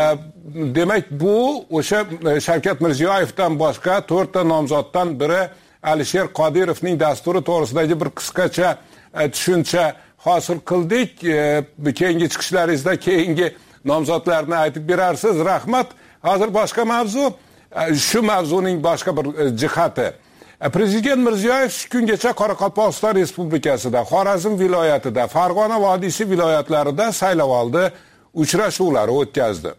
Demak, bu o'sha Shavkat Mirziyoyevdan boshqa to'rtta nomzoddan biri Alisher Qodirovning dasturi to'g'risidagi bir qisqacha tushuncha hosil qildik. Keyingi chiqishlaringizda keyingi nomzodlarni aytib berarsiz. Rahmat. Hozir boshqa mavzu, shu mavzuning boshqa bir jihati. Prezident Mirziyoyev shu kungacha Qoraqalpog'iston Respublikasida, Xorazm viloyatida, Farg'ona vodiysi viloyatlarida saylovoldi uchrashuvlari o'tkazdi.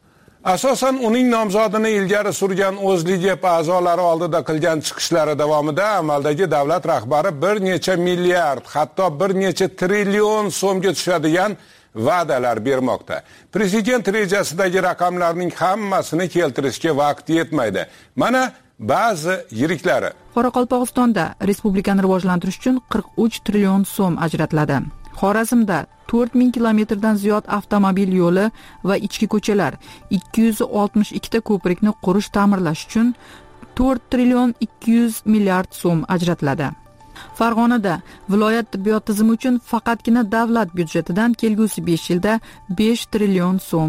Asosan uning nomzodini ilgari surgan O'zLiDeP a'zolari oldida qilgan chiqishlari davomida amaldagi davlat rahbari bir necha milliard, hatto bir necha trillion so'mga tushadigan va'dalar bermoqda. Prezident rejasidagi raqamlarning hammasini keltirishga vaqt yetmaydi. Mana ba'zi yiriklari. Qoraqalpog'istonda respublikani rivojlantirish uchun qirq uch trillion so'm ajratiladi. Xorazmda to'rt ming kilometrdan ziyod avtomobil yo'li va ichki ko'chalar, ikki yuz oltmish ikkita ko'prikni qurish, ta'mirlash uchun to'rt trillion ikki yuz milliard so'm ajratiladi. Farg'onada viloyat tibbiyot tizimi uchun faqatgina davlat byudjetidan kelgusi besh yilda besh trillion so'm.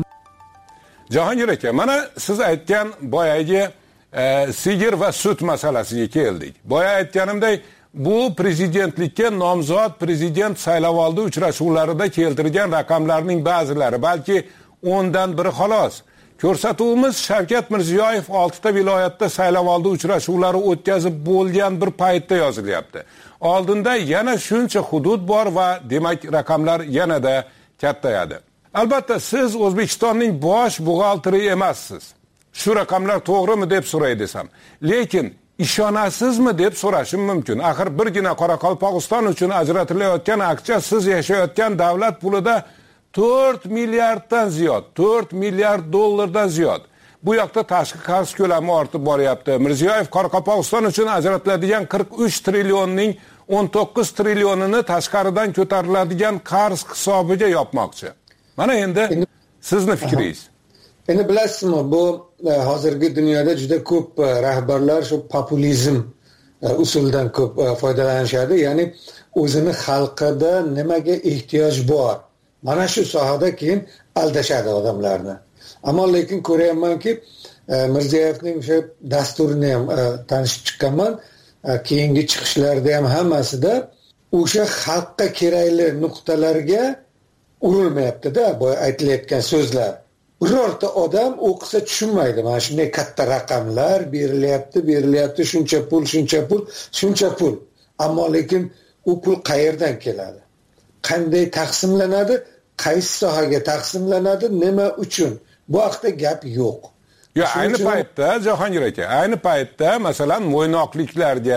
Jahongir aka, mana siz aytgan boyagi e, sigir va sut masalasiga keldik. Boya aytganimdek, bu prezidentlikka nomzod prezident saylovoldi uchrashuvlarida keltirgan raqamlarning ba'zilari, balki o'ndan biri xolos. Ko'rsatuvimiz Shavkat Mirziyoyev oltita viloyatda saylovoldi uchrashuvlari o'tkazib bo'lgan bir paytda yozilyapti. Oldinda yana shuncha hudud bor va demak raqamlar yanada kattayadi. Albatta siz O'zbekistonning bosh buxgalteri emassiz. Shu raqamlar to'g'rimi deb so'ray desam, lekin ishonasizmi deb so'rashim mumkin. Axir birgina Qoraqalpog'iston uchun ajratilayotgan aqcha siz yashayotgan davlat pulida to'rt milliarddan ziyod, to'rt milliard dollardan ziyod. Bu yoqda tashqi qarz ko'lami ortib boryapti. Mirziyoyev Qoraqalpog'iston uchun ajratiladigan qirq uch trillionning o'n to'qqiz trillionini tashqaridan ko'tariladigan qarz hisobiga yopmoqchi. Mana endi sizni fikringiz. Endi bilasizmi, bu hozirgi dunyoda juda ko'p rahbarlar shu populizm usulidan ko'p foydalanishadi. Ya'ni o'zini xalqida nimaga ehtiyoj bor, mana shu sohada keyin aldashadi odamlarni. Ammo lekin ko'ryapmanki, Mirziyoyevning o'sha dasturini ham tanishib chiqqanman. Keyingi chiqishlarda ham hammasida o'sha xalqqa kerakli nuqtalarga urilmayapti-da, bu aytilayotgan so'zlar. Birorta odam o'qisa tushunmaydi. Mana shunday katta raqamlar berilyapti, berilyapti, shuncha pul, shuncha pul, shuncha pul. Ammo lekin u pul qayerdan keladi? Qanday taqsimlanadi? Qaysi sohaga taqsimlanadi? Nima uchun? Bu haqda gap yo'q. Yo, ayni paytda Jahongir aka, ayni paytda masalan mo'ynoqliklarga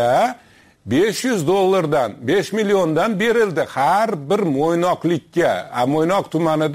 besh yuz dollardan, besh milliondan berildi har bir mo'ynoqlikka. Mo'ynoq tumanida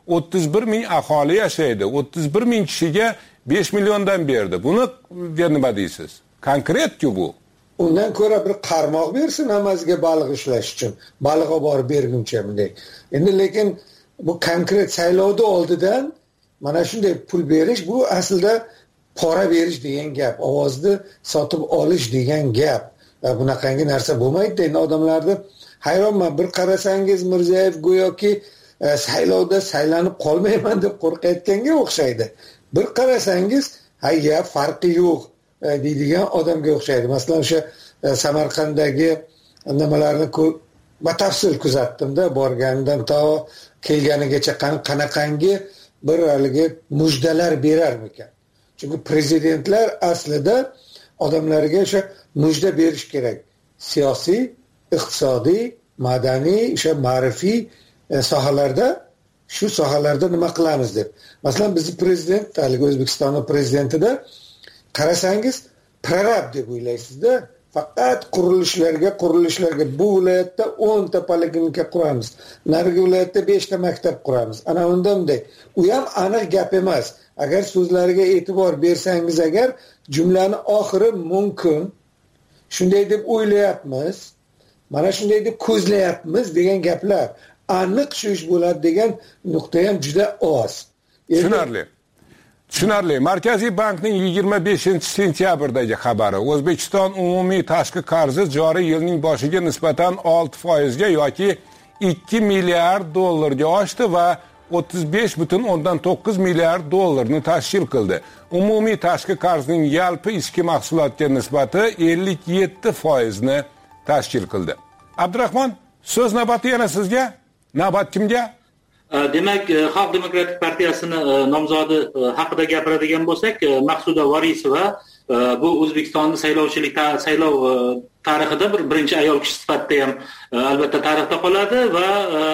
o'ttiz bir ming aholi yashaydi. o'ttiz bir ming kishiga besh milliondan berdi. Buni nima deysiz? Konkretku bu. Undan ko'ra bir qarmoq bersin hammasiga baliq ishlash uchun. Baliq olib borib berguncha bunday. Endi lekin bu konkret saylovda oldidan mana shunday pul berish bu aslida pora berish degan gap, ovozni sotib olish degan gap. Bunaqangi narsa bo'lmaydi. Endi odamlarni hayronman, bir qarasangiz Mirziyoyev go'yoki e, saylovda saylanib qolmayman deb qo'rqayotganga o'xshaydi. Bir qarasangiz, hayya farqi yo'q e, deydigan odamga o'xshaydi. Masalan, o'sha e, Samarqanddagi nimalarni batafsil kuzatdim-da, borganidan to kelganigacha qanaqangi bir haligi mujdalar berarmikan. Chunki prezidentlar aslida odamlarga o'sha mujda berish kerak. Siyosiy, iqtisodiy, madaniy, o'sha ma'rifiy e, sohalarda, shu sohalarda nima qilamiz deb. Masalan, bizning prezident, haligi O'zbekistonning prezidentida qarasangiz, prorab deb o'ylaysizda, faqat qurilishlarga, qurilishlarga bu viloyatda o'n ta poliklinika quramiz, narigi viloyatda besh ta maktab quramiz. Ana unday. U ham aniq gap emas. Agar so'zlariga e'tibor bersangiz, agar jumlani oxiri mumkin, shunday deb o'ylayapmiz, mana shunday deb ko'zlayapmiz degan gaplar aniq shu ish bo'ladi degan nuqta ham juda oz. Tushunarli. Tushunarli. Markaziy bankning yigirma beshinchi sentyabrdagi xabari: O'zbekiston umumiy tashqi qarzi joriy yilning boshiga nisbatan olti foizga yoki ikki milliard dollarga oshdi va o'ttiz besh butun o'ndan to'qqiz milliard dollarni tashkil qildi. Umumiy tashqi qarzning yalpi ichki mahsulotga nisbati ellik yetti foizni tashkil qildi. Abdurahmon, so'z navbati yana sizga. Navbat kimga? Demak, Xalq demokratik partiyasini nomzodi haqida gapiradigan bo'lsak, Maqsuda Vorisova bu O'zbekistonning saylovchilik saylov tarixida bir birinchi ayol kishi sifatida ham albatta tarixda qoladi va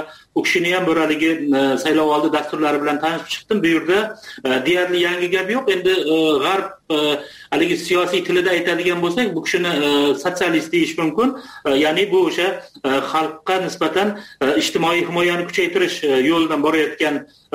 u kishini ham bo'raligi saylov oldi dasturlari bilan tanishib chiqdim. Bu yerda deyarli yangi gap yo'q. Endi g'arb haligi siyosiy tilida aytadigan bo'lsak, bu kishini sotsialist deyish mumkin. Ya'ni bu o'sha xalqqa nisbatan ijtimoiy himoyani kuchaytirish yo'lidan borayotgan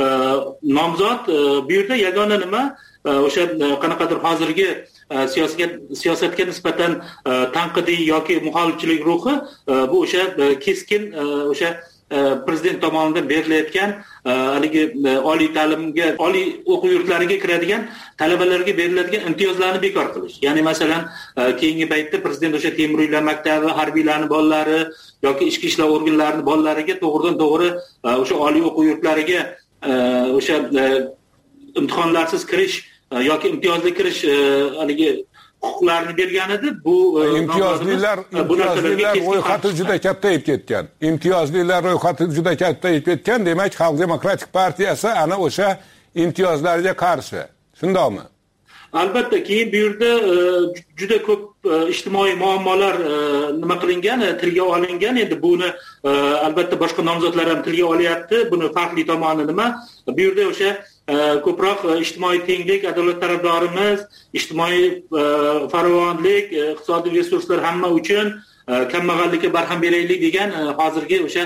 nomzod. Bu yerda yagona nima o'sha qanaqadir hozirgi siyosatga siyosatga nisbatan tanqidiy yoki muxolifchilik ruhi bu o'sha keskin o'sha prezident tomonidan berilayotgan haligi oliy ta'limga, oliy o'quv yurtlariga kiradigan talabalarga beriladigan imtiyozlarni bekor qilish. Ya'ni masalan, keyingi paytda prezident o'sha Temuriylar maktabi harbiylarning bolalari yoki ichki ishlar organlarining bolalariga to'g'ridan to'g'ri o'sha oliy o'quv yurtlariga o'sha imtihonlarsiz kirish yoki imtiyozli kirish haligi huquqlarni bergan edi. Bu imtiyozlilar imtiyozlilar ro'yxati juda kattayib ketgan. Imtiyozlilar ro'yxati juda kattayib ketgan. Demak, Xalq demokratik partiyasi ana o'sha imtiyozlarga qarshi. Shundaymi? Albatta, keyin bu yerda juda ko'p ijtimoiy muammolar nima qilingan, tilga olingan. Endi buni albatta boshqa nomzodlar ham tilga olyapti. Buni farqli tomoni nima? Bu yerda o'sha ko'proq ijtimoiy tenglik, adolat tarafdorimiz, ijtimoiy farovonlik, iqtisodiy resurslar hamma uchun, kambag'allikka barham beraylik degan hozirgi o'sha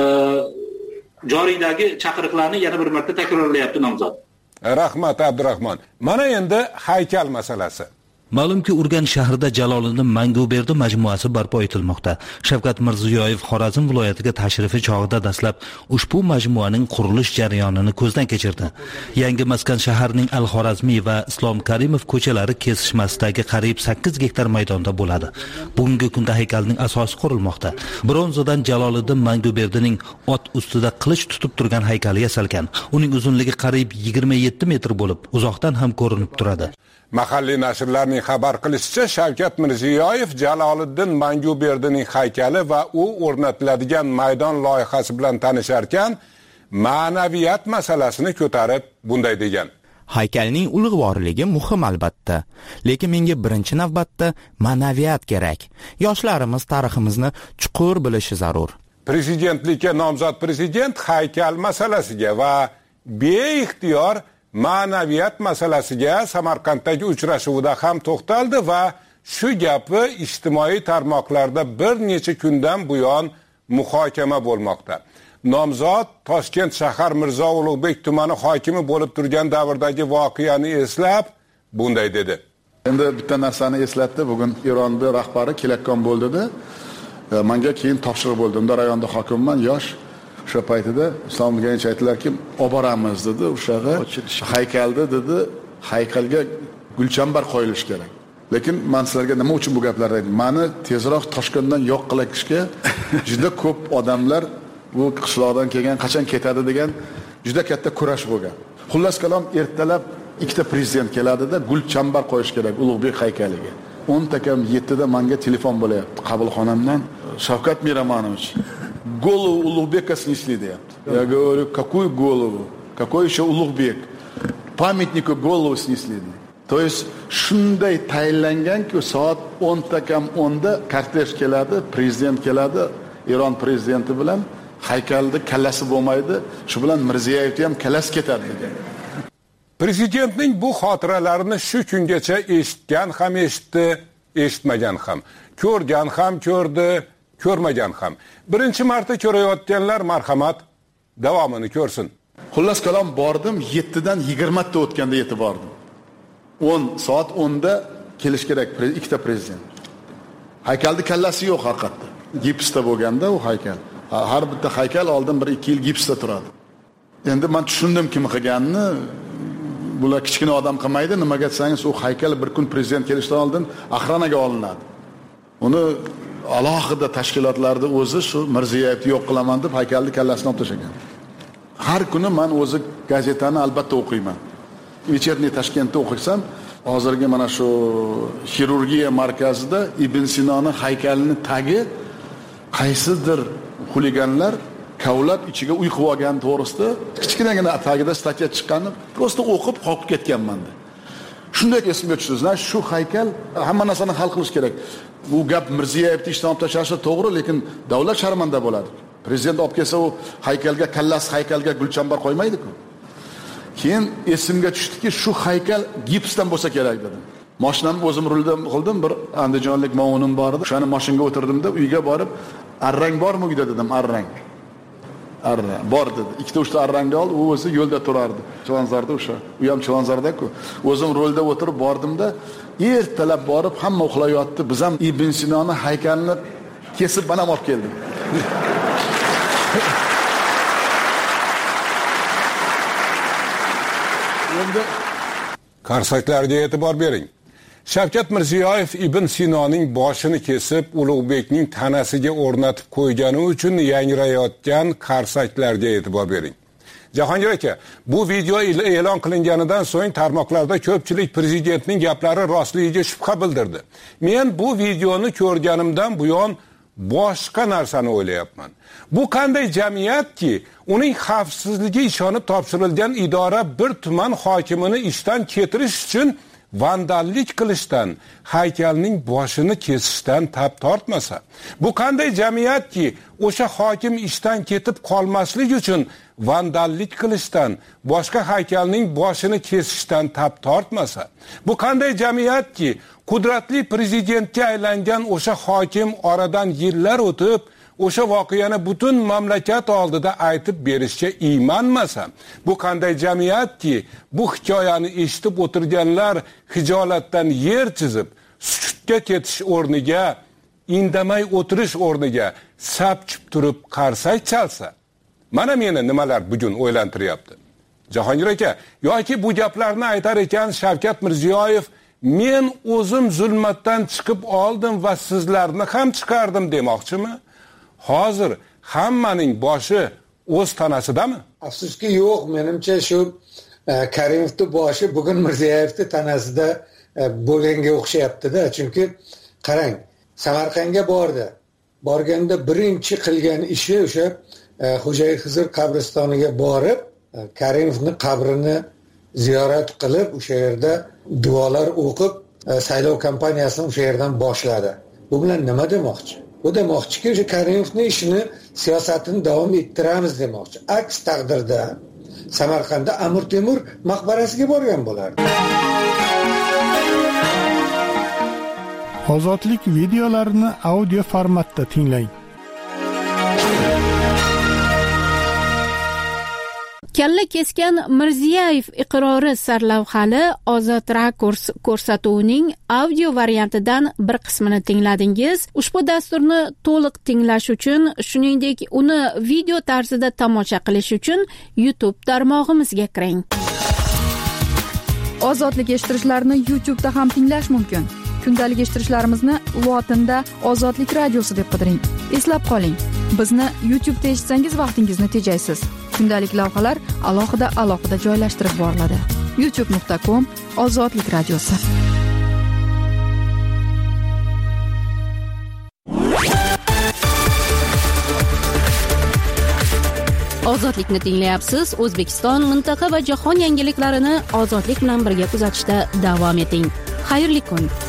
joriydagi chaqiriqlarni yana bir marta takrorlayapti nomzod. Rahmat Abdurahmon. Mana endi haykal masalasi. Ma'lumki, Urganch shahrida Jaloliddin Manguberdi majmuasi barpo etilmoqda. Shavkat Mirziyoyev Xorazm viloyatiga tashrifi chog'ida dastlab ushbu majmuaning qurilish jarayonini ko'zdan kechirdi. Yangi maskan shaharning Al-Xorazmiy va Islom Karimov ko'chalari kesishmasidagi qariyb sakkiz gektar maydonda bo'ladi. Bugungi kunda haykalning asosi qurilmoqda. Bronzadan Jaloliddin Manguberdining ot ustida qilich tutib turgan haykali yasalgan. Uning uzunligi qariyb yigirma yetti metr bo'lib, uzoqdan ham ko'rinib turadi. Mahalliy nashrlarning xabar qilishicha, Shavkat Mirziyoyev Jaloliddin Manguberdining haykali va u o'rnatiladigan maydon loyihasi bilan tanisharkan, ma'naviyat masalasini ko'tarib bunday degan: Haykalning ulug'vorligi muhim albatta, lekin menga birinchi navbatda ma'naviyat kerak. Yoshlarimiz tariximizni chuqur bilishi zarur. Prezidentlikka nomzod prezident haykal masalasiga va beixtiyor ma'naviyat masalasiga Samarqanddagi uchrashuvda ham to'xtaldi va shu gapi ijtimoiy tarmoqlarda bir necha kundan buyon muhokama bo'lmoqda. nomzod Toshkent shahar Mirzo Ulug'bek tumani hokimi bo'lib turgan davrdagi voqeani eslab bunday dedi. Endi bitta narsani eslatdi. Bugun Eronning rahbari kelayotgan bo'ldida, menga keyin topshiriq bo'ldi. Unda rayonda hokimman, yosh. O'sha paytida Islom degancha aytdilarki, olib boramiz dedi. O'shaga haykalda dedi, haykalga gulchambar qo'yilishi kerak. Lekin men sizlarga nima uchun bu gaplarni aytdim? Meni tezroq Toshkentdan yo'q qilishga juda ko'p odamlar bu qishloqdan kelgan, qachon ketadi degan juda katta kurash bo'lgan. Xullas kalom, ertalab ikkita prezident keladida gulchambar qo'yish kerak Ulug'bek haykaliga. o'n ta kam yettida menga telefon bo'layapti qabulxonamdan. Shavkat Miramonovich, голову Улугбека снесли, deyapti. Я говорю, какую голову? Какой еще Улугбек? Памятнику голову снесли. То есть shunday tayinlanganki, soat o'n ta kam o'nda kortej keladi, prezident keladi, Eron prezidenti bilan haykalda kallasi bo'lmaydi, shu bilan Mirziyoyevni ham kallasi ketadi degan. Prezidentning bu xotiralarini shu kungacha eshitgan ham eshitdi, eshitmagan ham, ko'rgan ham ko'rdi, ko'rmagan ham. Birinchi marta ko'rayotganlar marhamat davomini ko'rsin. Xullas kalom bordim, yettidan yigirma ta o'tganda yetib bordim. o'n soat o'nda kelish kerak ikkita prezident. Haykalda kallasi yo'q haqiqatda. Gipsda bo'lganda u haykal. Har bitta haykal oldin bir ikki yil gipsda turadi. Endi men tushundim kim qilganini. Bular kichkina odam qilmaydi, nimaga desangiz u haykal bir kun prezident kelishdan oldin axranaga olinadi. Uni alohida tashkilotlarda o'zi shu Mirziyoyevni yo'q qilaman deb haykalni kallasini olib tashlagan. Har kuni men o'zi gazetani albatta o'qiyman. Вечерний Toshkentda o'qisam, hozirgi mana shu xirurgiya markazida Ibn Sinoning haykalini tagi qaysidir xuliganlar kavlab ichiga uy qilib olgan to'g'risida kichkinagina tagida statya chiqqanini prosta o'qib qolib ketganman. Shunday esimga tushdi. Shu haykal hamma narsani hal qilish kerak. Bu gap Mirziyoyevni ishdan olib tashlashi to'g'ri, lekin davlat sharmanda bo'ladi. Prezident olib kelsa u haykalga kallas haykalga gulchambar qo'ymaydi-ku. Keyin esimga tushdiki, shu haykal gipsdan bo'lsa kerak dedim. Mashinamni o'zim ruldan qildim, bir andijonlik movunim bor edi. O'shani mashinaga o'tirdim-da, uyga borib, arrang bormi uyda dedim, arrang. Arrang bor dedi. Ikkita uchta arrangni oldi, u o'zi yo'lda turardi. Chilonzorda o'sha. U ham Chilonzorda-ku. O'zim rolda o'tirib bordim-da, ertalab borib hamma uxlayotdi. Biz ham Ibn Sinoning haykalini kesib bana olib keldim. Endi qarsaklarga e'tibor bering. Shavkat Mirziyoyev Ibn Sinoning boshini kesib, Ulug'bekning tanasiga o'rnatib qo'ygani uchun yangrayotgan qarsaklarga e'tibor bering. Jahongir aka, bu video e'lon qilinganidan so'ng tarmoqlarda ko'pchilik prezidentning gaplari rostligiga shubha bildirdi. Men bu videoni ko'rganimdan buyon boshqa narsani o'ylayapman. Bu qanday jamiyatki, uning xavfsizligi ishonib topshirilgan idora bir tuman hokimini ishdan ketirish uchun vandallik qilishdan, haykalning boshini kesishdan tap tortmasa. Bu qanday jamiyatki, o'sha hokim ishdan ketib qolmaslik uchun vandallik qilishdan, boshqa haykalning boshini kesishdan tap tortmasa. Bu qanday jamiyatki, qudratli prezidentga aylangan o'sha hokim oradan yillar o'tib, o'sha voqeani butun mamlakat oldida aytib berishga iymanmasa. Bu qanday jamiyatki, bu hikoyani eshitib o'tirganlar hijolatdan yer chizib, sukutga ketish o'rniga, indamay o'tirish o'rniga sapchib turib qarsak chalsa. Mana meni nimalar bugun o'ylantiryapti. Jahongir aka, yoki bu gaplarni aytar ekan Shavkat Mirziyoyev, men o'zim zulmatdan chiqib oldim va sizlarni ham chiqardim demoqchimi? Hozir hammaning boshi o'z tanasidami? Afsuski yo'q, menimcha shu Karimovning boshi bugun Mirziyoyevning tanasida bo'lganga o'xshayapti-da, chunki qarang, Samarqandga bordi. Borganda birinchi qilgan ishi o'sha Xo'jayev Xizr qabristoniga borib, Karimovning qabrini ziyorat qilib, o'sha yerda duolar o'qib, saylov kampaniyasini o'sha yerdan boshladi. Bu bilan nima demoqchi? Bu demoqchiki, o'sha Karimovning ishini, siyosatini davom ettiramiz demoqchi. Aks taqdirda Samarqandda Amir Temur maqbarasiga borgan bo'lardi. Ozodlik videolarini audio formatda tinglang. Kalla kesgan Mirziyoyev iqrori sarlavhali Ozod Rakurs ko'rsatuvining audio variantidan bir qismini tingladingiz. Ushbu dasturni to'liq tinglash uchun, shuningdek uni video tarzida tomosha qilish uchun YouTube tarmog'imizga kiring. Ozodlik eshittirishlarni YouTube da ham tinglash mumkin. Kundalik eshittirishlarimizni lotinda Ozodlik radiosi deb qidiring. Eslab qoling, bizni YouTube da eshitsangiz vaqtingizni tejaysiz. Kundalik lavhalar alohida alohida joylashtirib boriladi. youtube nuqta com Ozodlik radiosi. Ozodlikni tinglayapsiz. O'zbekiston, mintaqa va jahon yangiliklarini ozodlik bilan birga kuzatishda davom eting. Xayrli kun.